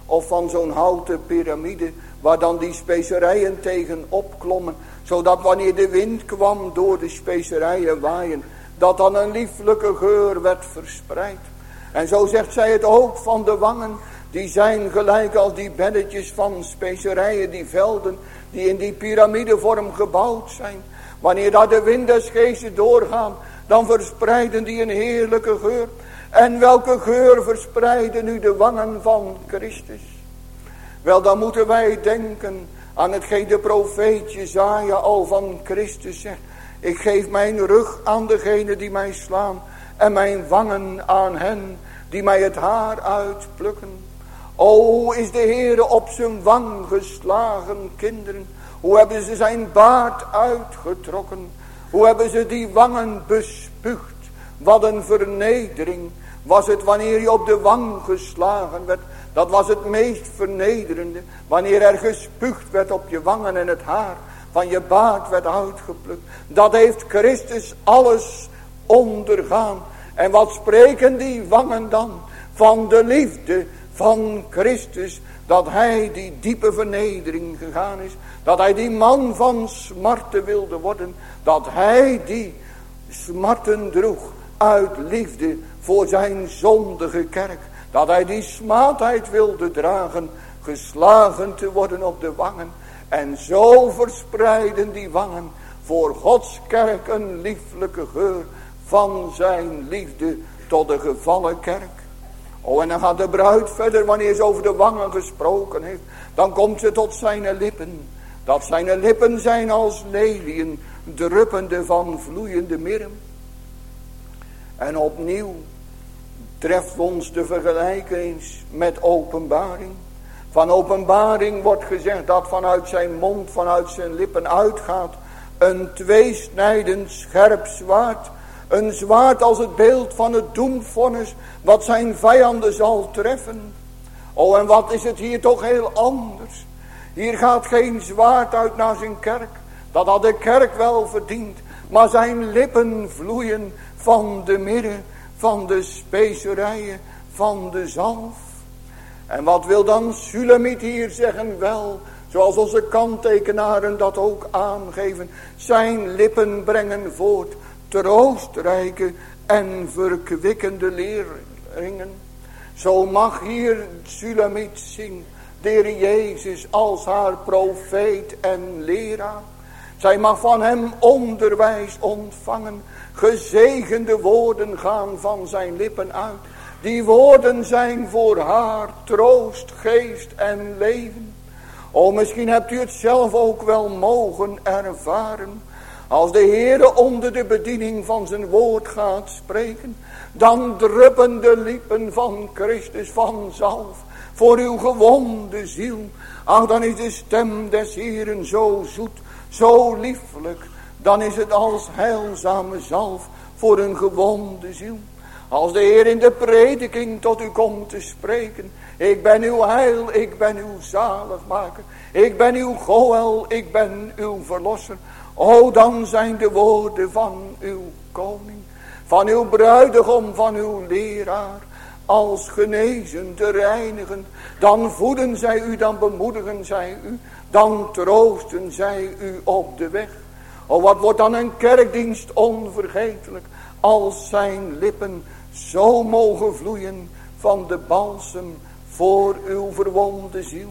of van zo'n houten piramide, waar dan die specerijen tegen opklommen, zodat wanneer de wind kwam door de specerijen waaien, dat dan een lieflijke geur werd verspreid. En zo zegt zij het ook van de wangen, die zijn gelijk als die beddetjes van specerijen, die velden, die in die piramidevorm gebouwd zijn. Wanneer daar de wind des geestes doorgaan, dan verspreiden die een heerlijke geur. En welke geur verspreiden nu de wangen van Christus? Wel, dan moeten wij denken aan hetgeen de profeet Jesaja al van Christus zegt. Ik geef mijn rug aan degene die mij slaan, en mijn wangen aan hen die mij het haar uitplukken. O, is de Heere op zijn wang geslagen, kinderen. Hoe hebben ze zijn baard uitgetrokken. Hoe hebben ze die wangen bespuugd. Wat een vernedering was het wanneer je op de wang geslagen werd. Dat was het meest vernederende. Wanneer er gespuugd werd op je wangen en het haar van je baard werd uitgeplukt. Dat heeft Christus alles ondergaan. En wat spreken die wangen dan? Van de liefde van Christus. Dat hij die diepe vernedering gegaan is. Dat hij die man van smarten wilde worden. Dat hij die smarten droeg uit liefde voor zijn zondige kerk. Dat hij die smaadheid wilde dragen. Geslagen te worden op de wangen. En zo verspreiden die wangen voor Gods kerk een lieflijke geur van zijn liefde tot de gevallen kerk. Oh, en dan gaat de bruid verder, wanneer ze over de wangen gesproken heeft. Dan komt ze tot zijn lippen. Dat zijn lippen zijn als leliën, druppende van vloeiende mirre. En opnieuw treft ons de vergelijking met Openbaring. Van Openbaring wordt gezegd dat vanuit zijn mond, vanuit zijn lippen uitgaat een tweesnijdend scherp zwaard. Een zwaard als het beeld van het doemvonnis wat zijn vijanden zal treffen. Oh, en wat is het hier toch heel anders. Hier gaat geen zwaard uit naar zijn kerk. Dat had de kerk wel verdiend. Maar zijn lippen vloeien van de mirre, van de specerijen, van de zalf. En wat wil dan Sulemiet hier zeggen? Wel, zoals onze kanttekenaren dat ook aangeven. Zijn lippen brengen voort troostrijke en verkwikkende leringen. Zo mag hier Sulemiet zien de Heer Jezus als haar profeet en leraar. Zij mag van hem onderwijs ontvangen. Gezegende woorden gaan van zijn lippen uit. Die woorden zijn voor haar troost, geest en leven. O, misschien hebt u het zelf ook wel mogen ervaren. Als de Heere onder de bediening van zijn woord gaat spreken, dan druppen de lippen van Christus van zalf voor uw gewonde ziel. Ach, dan is de stem des Heeren zo zoet, zo lieflijk. Dan is het als heilzame zalf voor een gewonde ziel. Als de Heer in de prediking tot u komt te spreken. Ik ben uw heil, ik ben uw zaligmaker. Ik ben uw Goël, ik ben uw verlosser. O, dan zijn de woorden van uw koning, van uw bruidegom, van uw leraar, als genezen te reinigen. Dan voeden zij u, dan bemoedigen zij u, dan troosten zij u op de weg. O, wat wordt dan een kerkdienst onvergetelijk, als zijn lippen zo mogen vloeien van de balsem voor uw verwonde ziel.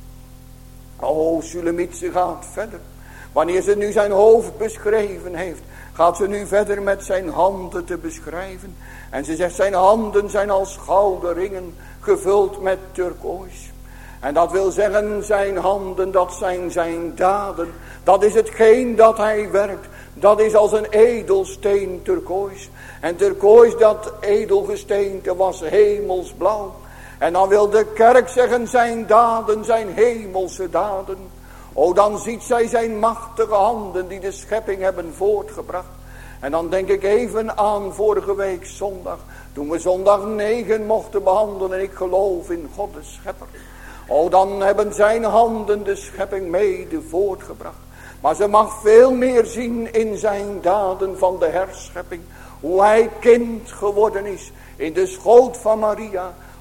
O, Sulemiet, ze gaat verder. Wanneer ze nu zijn hoofd beschreven heeft, gaat ze nu verder met zijn handen te beschrijven. En ze zegt, zijn handen zijn als gouden ringen gevuld met turkoois. En dat wil zeggen, zijn handen, dat zijn zijn daden. Dat is hetgeen dat hij werkt. Dat is als een edelsteen turkoois. En turkoois, dat edelgesteente, was hemelsblauw. En dan wil de kerk zeggen, zijn daden zijn hemelse daden. O, dan ziet zij zijn machtige handen die de schepping hebben voortgebracht. En dan denk ik even aan vorige week zondag. Toen we zondag 9 mochten behandelen. En ik geloof in God de schepper. O, dan hebben zijn handen de schepping mede voortgebracht. Maar ze mag veel meer zien in zijn daden van de herschepping. Hoe hij kind geworden is in de schoot van Maria.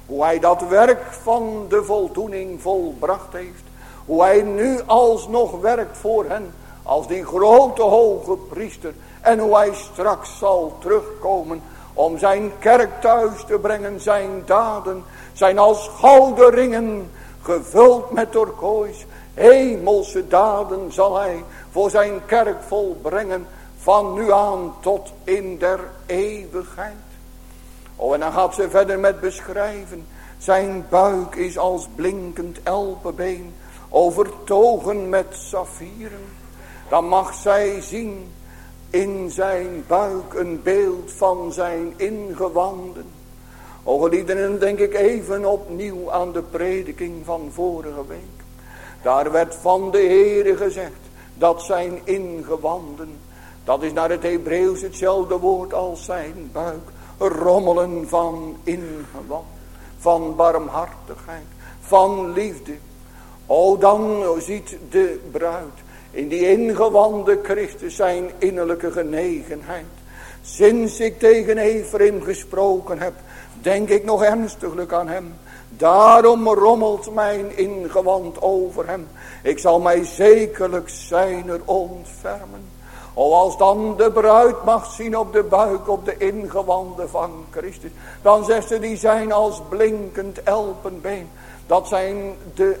Hoe hij dat werk van de voldoening volbracht heeft. Hoe hij nu alsnog werkt voor hen. Als die grote hoge priester. En hoe hij straks zal terugkomen. Om zijn kerk thuis te brengen. Zijn daden zijn als gouden ringen. Gevuld met turkoois. Hemelse daden zal hij voor zijn kerk volbrengen. Van nu aan tot in der eeuwigheid. Oh, en dan gaat ze verder met beschrijven. Zijn buik is als blinkend elpenbeen. Overtogen met saffieren. Dan mag zij zien in zijn buik een beeld van zijn ingewanden. O geliefden, denk ik even opnieuw aan de prediking van vorige week. Daar werd van de Heere gezegd dat zijn ingewanden, dat is naar het Hebreeuws hetzelfde woord als zijn buik, rommelen van ingewand, van barmhartigheid, van liefde. O, dan ziet de bruid in die ingewanden Christus zijn innerlijke genegenheid. Sinds ik tegen Ephraim gesproken heb, denk ik nog ernstiglijk aan hem. Daarom rommelt mijn ingewand over hem. Ik zal mij zekerlijk zijner ontfermen. O, als dan de bruid mag zien op de buik, op de ingewanden van Christus, dan zegt ze, die zijn als blinkend elpenbeen. Dat zijn de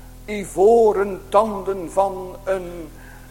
ivoren tanden van een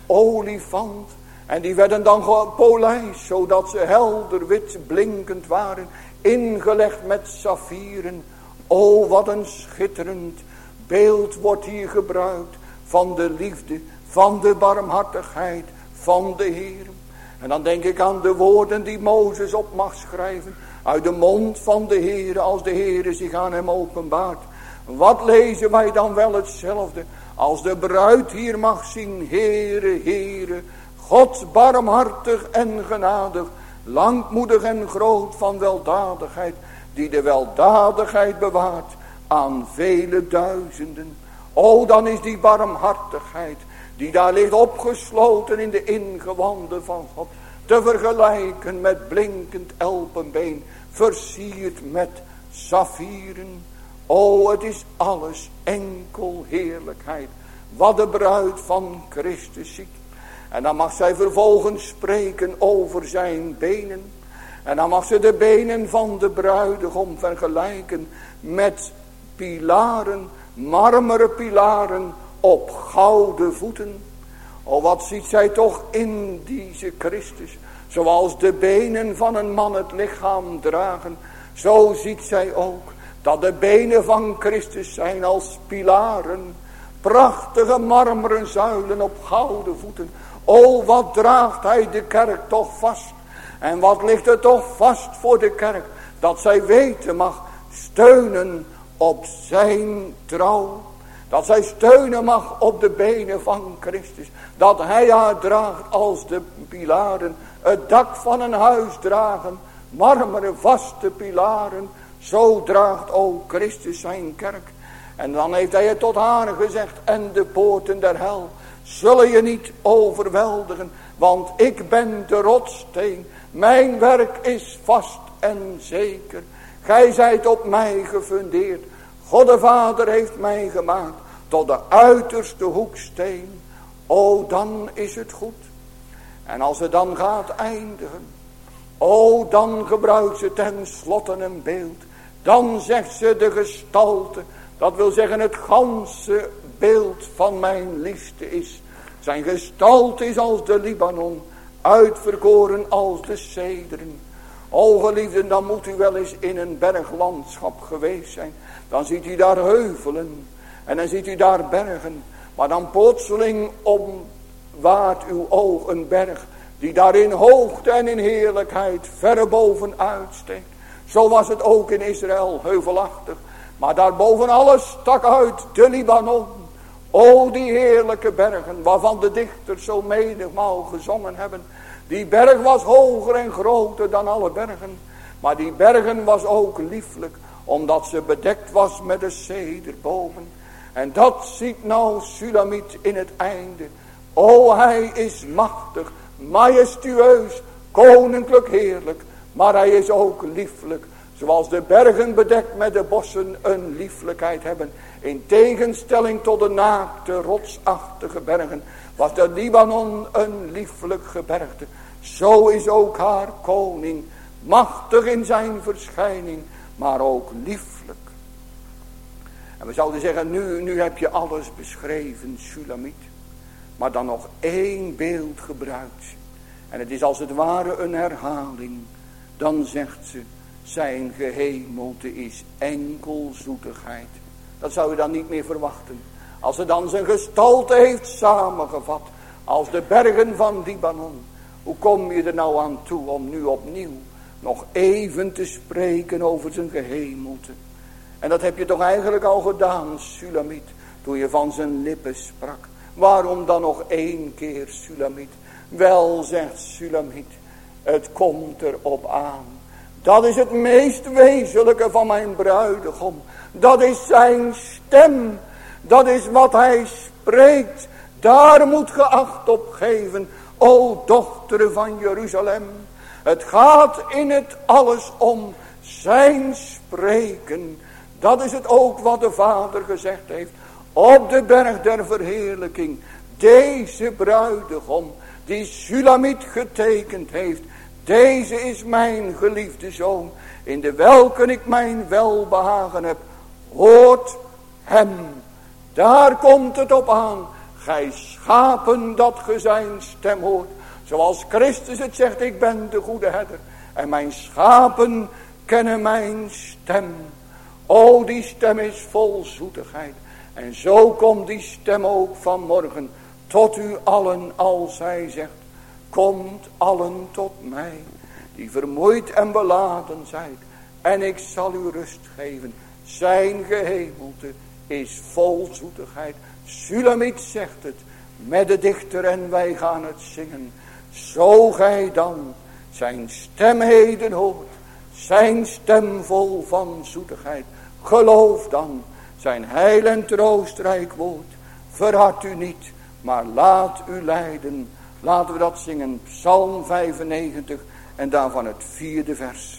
olifant. En die werden dan gepolijst, zodat ze helder wit blinkend waren, ingelegd met saffieren. O, wat een schitterend beeld wordt hier gebruikt van de liefde, van de barmhartigheid van de Heer. En dan denk ik aan de woorden die Mozes op mag schrijven uit de mond van de Heer, als de Heer zich aan hem openbaart. Wat lezen wij dan wel hetzelfde als de bruid hier mag zien: Heere, Heere, God barmhartig en genadig, langmoedig en groot van weldadigheid, die de weldadigheid bewaart aan vele duizenden. O, dan is die barmhartigheid die daar ligt opgesloten in de ingewanden van God te vergelijken met blinkend elpenbeen, versierd met saffieren. O, het is alles enkel heerlijkheid wat de bruid van Christus ziet. En dan mag zij vervolgens spreken over zijn benen. En dan mag ze de benen van de bruidegom vergelijken met pilaren, marmeren pilaren op gouden voeten. O, wat ziet zij toch in deze Christus. Zoals de benen van een man het lichaam dragen, zo ziet zij ook dat de benen van Christus zijn als pilaren. Prachtige marmeren zuilen op gouden voeten. O, wat draagt hij de kerk toch vast. En wat ligt er toch vast voor de kerk. Dat zij weten mag steunen op zijn trouw. Dat zij steunen mag op de benen van Christus. Dat hij haar draagt als de pilaren. Het dak van een huis dragen. Marmeren vaste pilaren. Zo draagt ook Christus zijn kerk. En dan heeft hij het tot haar gezegd: en de poorten der hel zullen je niet overweldigen. Want ik ben de rotssteen. Mijn werk is vast en zeker. Gij zijt op mij gefundeerd. God de Vader heeft mij gemaakt tot de uiterste hoeksteen. O, dan is het goed. En als het dan gaat eindigen, o, dan gebruikt ze tenslotte een beeld. Dan zegt ze de gestalte, dat wil zeggen het ganse beeld van mijn liefste is. Zijn gestalte is als de Libanon, uitverkoren als de cederen. O geliefden, dan moet u wel eens in een berglandschap geweest zijn. Dan ziet u daar heuvelen en dan ziet u daar bergen. Maar dan plotseling omwaart uw oog een berg die daar in hoogte en in heerlijkheid verre bovenuit steekt. Zo was het ook in Israël, heuvelachtig. Maar daarboven alles stak uit de Libanon. O, die heerlijke bergen waarvan de dichters zo menigmaal gezongen hebben. Die berg was hoger en groter dan alle bergen. Maar die bergen was ook lieflijk, omdat ze bedekt was met de cederbomen. En dat ziet nou Sulamiet in het einde. O, hij is machtig, majestueus, koninklijk heerlijk. Maar hij is ook lieflijk, Zoals de bergen bedekt met de bossen een lieflijkheid hebben. In tegenstelling tot de naakte rotsachtige bergen was de Libanon een lieflijk gebergte. Zo is ook haar koning, machtig in zijn verschijning, maar ook lieflijk. En we zouden zeggen, nu heb je alles beschreven, Shulamit. Maar dan nog één beeld gebruikt. En het is als het ware een herhaling. Dan zegt ze, zijn gehemelte is enkel zoetigheid. Dat zou je dan niet meer verwachten. Als ze dan zijn gestalte heeft samengevat. Als de bergen van Libanon. Hoe kom je er nou aan toe om nu opnieuw nog even te spreken over zijn gehemelte? En dat heb je toch eigenlijk al gedaan, Shulamit, toen je van zijn lippen sprak. Waarom dan nog één keer, Shulamit? Wel, zegt Shulamit, het komt erop aan. Dat is het meest wezenlijke van mijn bruidegom. Dat is zijn stem. Dat is wat hij spreekt. Daar moet ge acht op geven, o dochteren van Jeruzalem. Het gaat in het alles om zijn spreken. Dat is het ook wat de Vader gezegd heeft. Op de berg der verheerlijking. Deze bruidegom die Shulamit getekend heeft. Deze is mijn geliefde zoon. In de welke ik mijn welbehagen heb. Hoort hem. Daar komt het op aan. Gij schapen dat ge zijn stem hoort. Zoals Christus het zegt, ik ben de goede herder. En mijn schapen kennen mijn stem. O, die stem is vol zoetigheid. En zo komt die stem ook vanmorgen tot u allen als hij zegt. Komt allen tot mij, die vermoeid en beladen zijt. En ik zal u rust geven. Zijn gehemelte is vol zoetigheid. Shulamit zegt het met de dichter en wij gaan het zingen. Zo gij dan zijn stemheden hoort. Zijn stem vol van zoetigheid. Geloof dan zijn heil en troostrijk woord. Verhard u niet, maar laat u leiden. Laten we dat zingen. Psalm 95 en daarvan het 4e vers.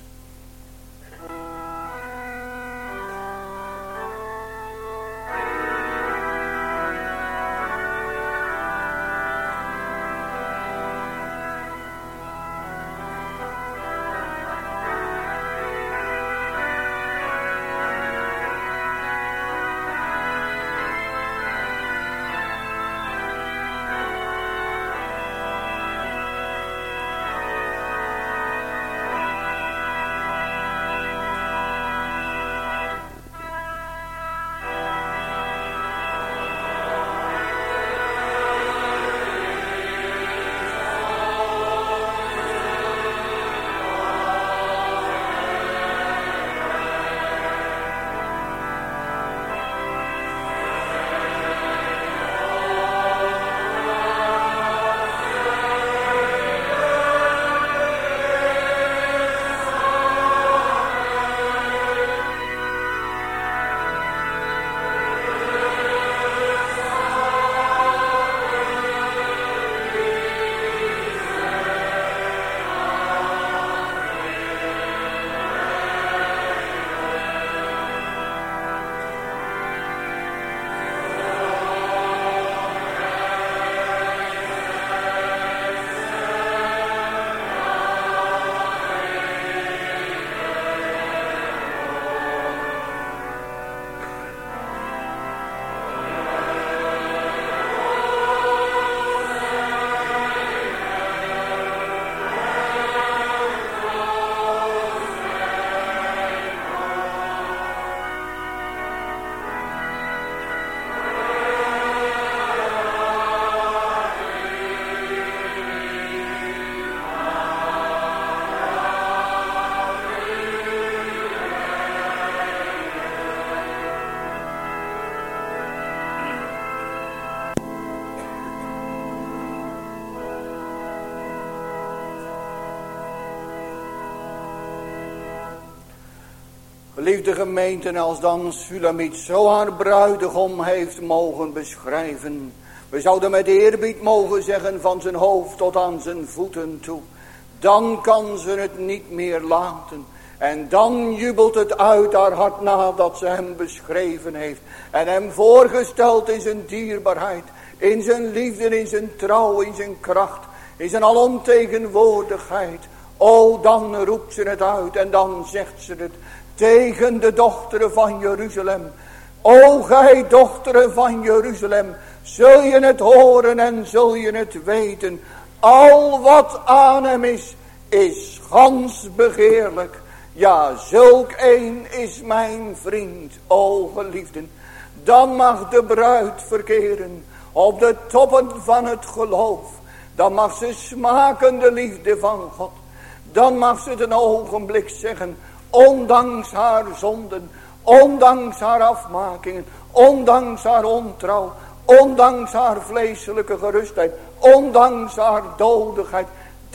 Geliefde gemeente, en als dan Shulamit zo haar bruidegom heeft mogen beschrijven. We zouden met eerbied mogen zeggen van zijn hoofd tot aan zijn voeten toe. Dan kan ze het niet meer laten. En dan jubelt het uit haar hart nadat ze hem beschreven heeft. En hem voorgesteld in zijn dierbaarheid. In zijn liefde, in zijn trouw, in zijn kracht. In zijn alomtegenwoordigheid. O, dan roept ze het uit en dan zegt ze het tegen de dochteren van Jeruzalem. O, gij dochteren van Jeruzalem, zul je het horen en zul je het weten. Al wat aan hem is gans begeerlijk. Ja, zulk een is mijn vriend, o geliefden. Dan mag de bruid verkeren op de toppen van het geloof. Dan mag ze smaken de liefde van God. Dan mag ze het een ogenblik zeggen, ondanks haar zonden, ondanks haar afmakingen, ondanks haar ontrouw, ondanks haar vleeselijke gerustheid, ondanks haar dodigheid.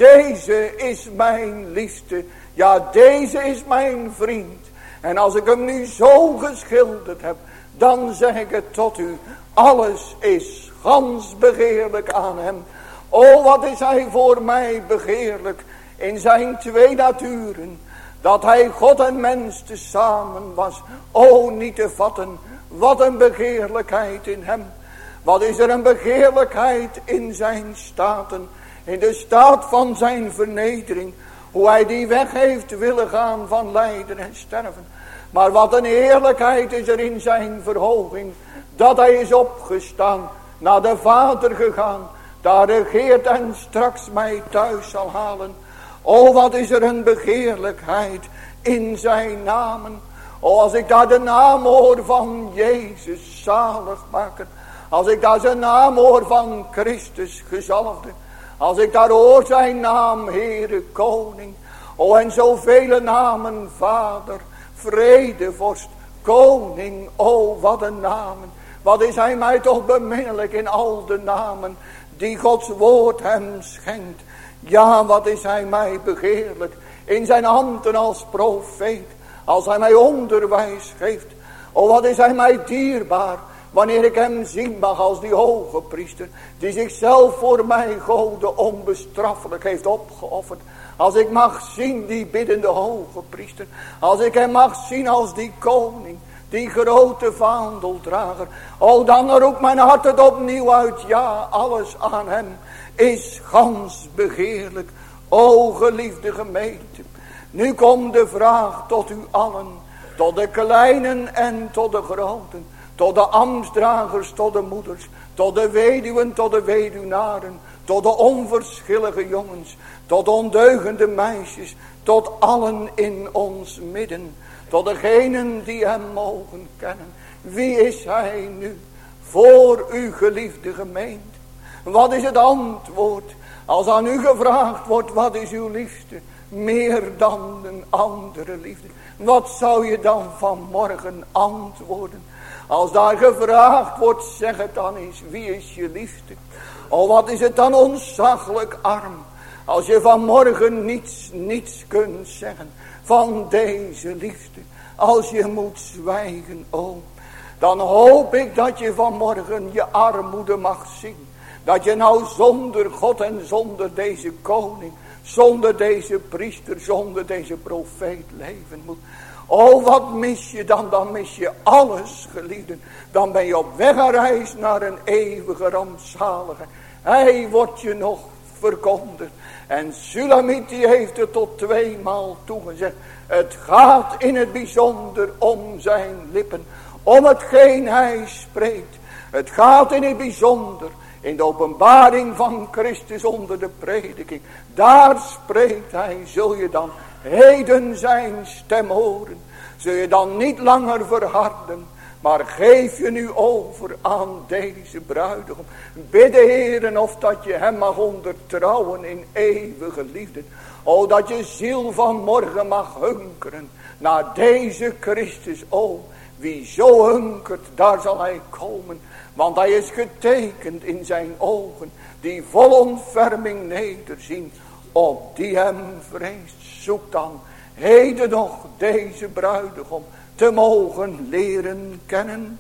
Deze is mijn liefste, ja, deze is mijn vriend. En als ik hem nu zo geschilderd heb, dan zeg ik het tot u, alles is gans begeerlijk aan hem. O, wat is hij voor mij begeerlijk in zijn twee naturen. Dat hij God en mens tezamen was. O, niet te vatten. Wat een begeerlijkheid in hem. Wat is er een begeerlijkheid in zijn staten. In de staat van zijn vernedering. Hoe hij die weg heeft willen gaan van lijden en sterven. Maar wat een heerlijkheid is er in zijn verhoging. Dat hij is opgestaan. Naar de Vader gegaan. Daar regeert en straks mij thuis zal halen. O, wat is er een begeerlijkheid in zijn namen. O, als ik daar de naam hoor van Jezus zalig maken. Als ik daar zijn naam hoor van Christus gezalfde. Als ik daar hoor zijn naam Heere Koning. O, en zoveel namen Vader, Vredevorst, Koning. O, wat een namen. Wat is hij mij toch beminnelijk in al de namen die Gods woord hem schenkt. Ja, wat is hij mij begeerlijk in zijn handen als profeet. Als hij mij onderwijs geeft. O, wat is hij mij dierbaar. Wanneer ik hem zien mag als die hoge priester. Die zichzelf voor mij gode onbestraffelijk heeft opgeofferd. Als ik mag zien die biddende hoge priester. Als ik hem mag zien als die koning. Die grote vaandeldrager. O, dan roept mijn hart het opnieuw uit. Ja, alles aan hem is gans begeerlijk. O, geliefde gemeente. Nu komt de vraag tot u allen. Tot de kleinen en tot de groten. Tot de ambtsdragers, tot de moeders. Tot de weduwen, tot de weduwnaren. Tot de onverschillige jongens. Tot ondeugende meisjes. Tot allen in ons midden. Tot degenen die hem mogen kennen. Wie is hij nu voor uw geliefde gemeente? Wat is het antwoord als aan u gevraagd wordt, wat is uw liefde? Meer dan een andere liefde. Wat zou je dan vanmorgen antwoorden? Als daar gevraagd wordt, zeg het dan eens, wie is je liefde? Oh, wat is het dan ontzaglijk arm. Als je vanmorgen niets kunt zeggen van deze liefde. Als je moet zwijgen, oh. Dan hoop ik dat je vanmorgen je armoede mag zien. Dat je nou zonder God en zonder deze koning, zonder deze priester, zonder deze profeet leven moet. Oh, wat mis je dan? Dan mis je alles, geliefden. Dan ben je op weg een reis naar een eeuwige rampzalige. Hij wordt je nog verkondigd. En Sulamit die heeft het tot 2 maal toegezegd. Het gaat in het bijzonder om zijn lippen. Om hetgeen hij spreekt. Het gaat in het bijzonder in de openbaring van Christus onder de prediking. Daar spreekt hij. Zul je dan heden zijn stem horen. Zul je dan niet langer verharden. Maar geef je nu over aan deze bruidegom. Bid de Heeren of dat je hem mag ondertrouwen in eeuwige liefde. O, dat je ziel vanmorgen mag hunkeren naar deze Christus. O, wie zo hunkert, daar zal hij komen. Want hij is getekend in zijn ogen, die vol ontferming nederzien, op die hem vreest. Zoek dan heden nog deze bruidegom te mogen leren kennen.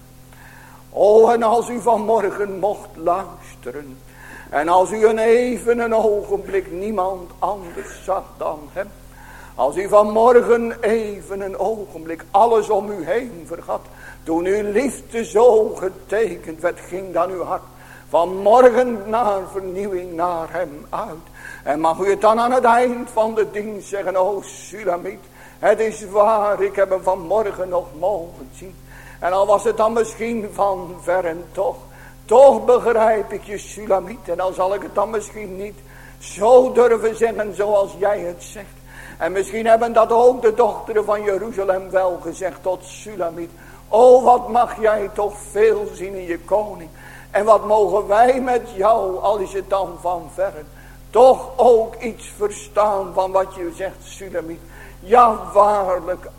O, en als u vanmorgen mocht luisteren, en als u een ogenblik niemand anders zag dan hem. Als u vanmorgen even een ogenblik alles om u heen vergat. Toen uw liefde zo getekend werd, ging dan uw hart vanmorgen naar vernieuwing naar hem uit. En mag u het dan aan het eind van de dienst zeggen, o Sulamiet, het is waar, ik heb hem vanmorgen nog mogen zien. En al was het dan misschien van ver en toch begrijp ik je, Sulamiet. En dan zal ik het dan misschien niet zo durven zeggen zoals jij het zegt. En misschien hebben dat ook de dochteren van Jeruzalem wel gezegd tot Sulamiet. O, wat mag jij toch veel zien in je koning. En wat mogen wij met jou, al is het dan van verre, toch ook iets verstaan van wat je zegt, Sulamiet. Ja, waarlijk,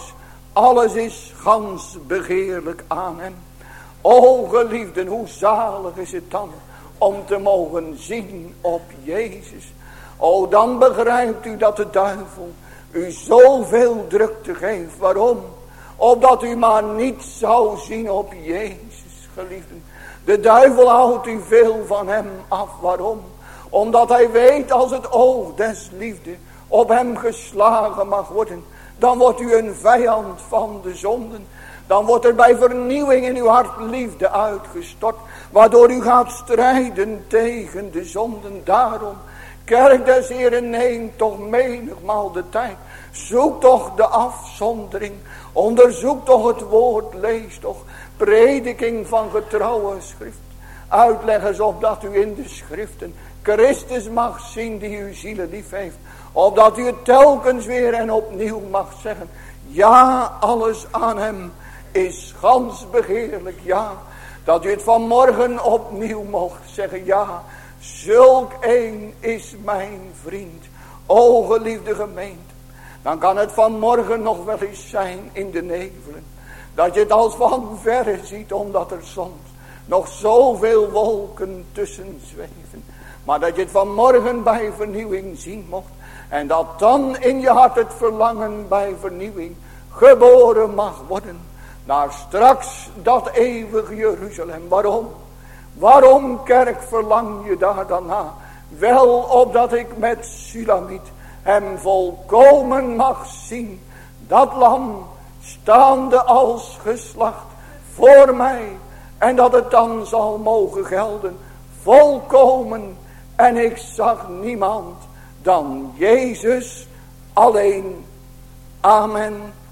alles is gans begeerlijk aan hem. O geliefden, hoe zalig is het dan om te mogen zien op Jezus. O, dan begrijpt u dat de duivel u zoveel drukte geeft. Waarom? Opdat u maar niet zou zien op Jezus, geliefden. De duivel houdt u veel van hem af. Waarom? Omdat hij weet, als het oog des liefde op hem geslagen mag worden, dan wordt u een vijand van de zonden. Dan wordt er bij vernieuwing in uw hart liefde uitgestort, waardoor u gaat strijden tegen de zonden. Daarom, kerk des Heren, neem toch menigmaal de tijd. Zoek toch de afzondering. Onderzoek toch het woord. Lees toch prediking van getrouwe schrift. Uitleggers opdat u in de schriften Christus mag zien die uw zielen lief heeft. Opdat u het telkens weer en opnieuw mag zeggen. Ja, alles aan hem is gans begeerlijk. Ja, dat u het vanmorgen opnieuw mocht zeggen. Ja, zulk een is mijn vriend. O geliefde gemeente. Dan kan het vanmorgen nog wel eens zijn in de nevelen. Dat je het als van verre ziet, omdat er soms nog zoveel wolken tussen zweven. Maar dat je het vanmorgen bij vernieuwing zien mocht. En dat dan in je hart het verlangen bij vernieuwing geboren mag worden. Naar straks dat eeuwige Jeruzalem. Waarom? Waarom, kerk, verlang je daar dan na? Wel opdat ik met Sulamiet hem volkomen mag zien. Dat lam staande als geslacht voor mij. En dat het dan zal mogen gelden. Volkomen. En ik zag niemand dan Jezus alleen. Amen.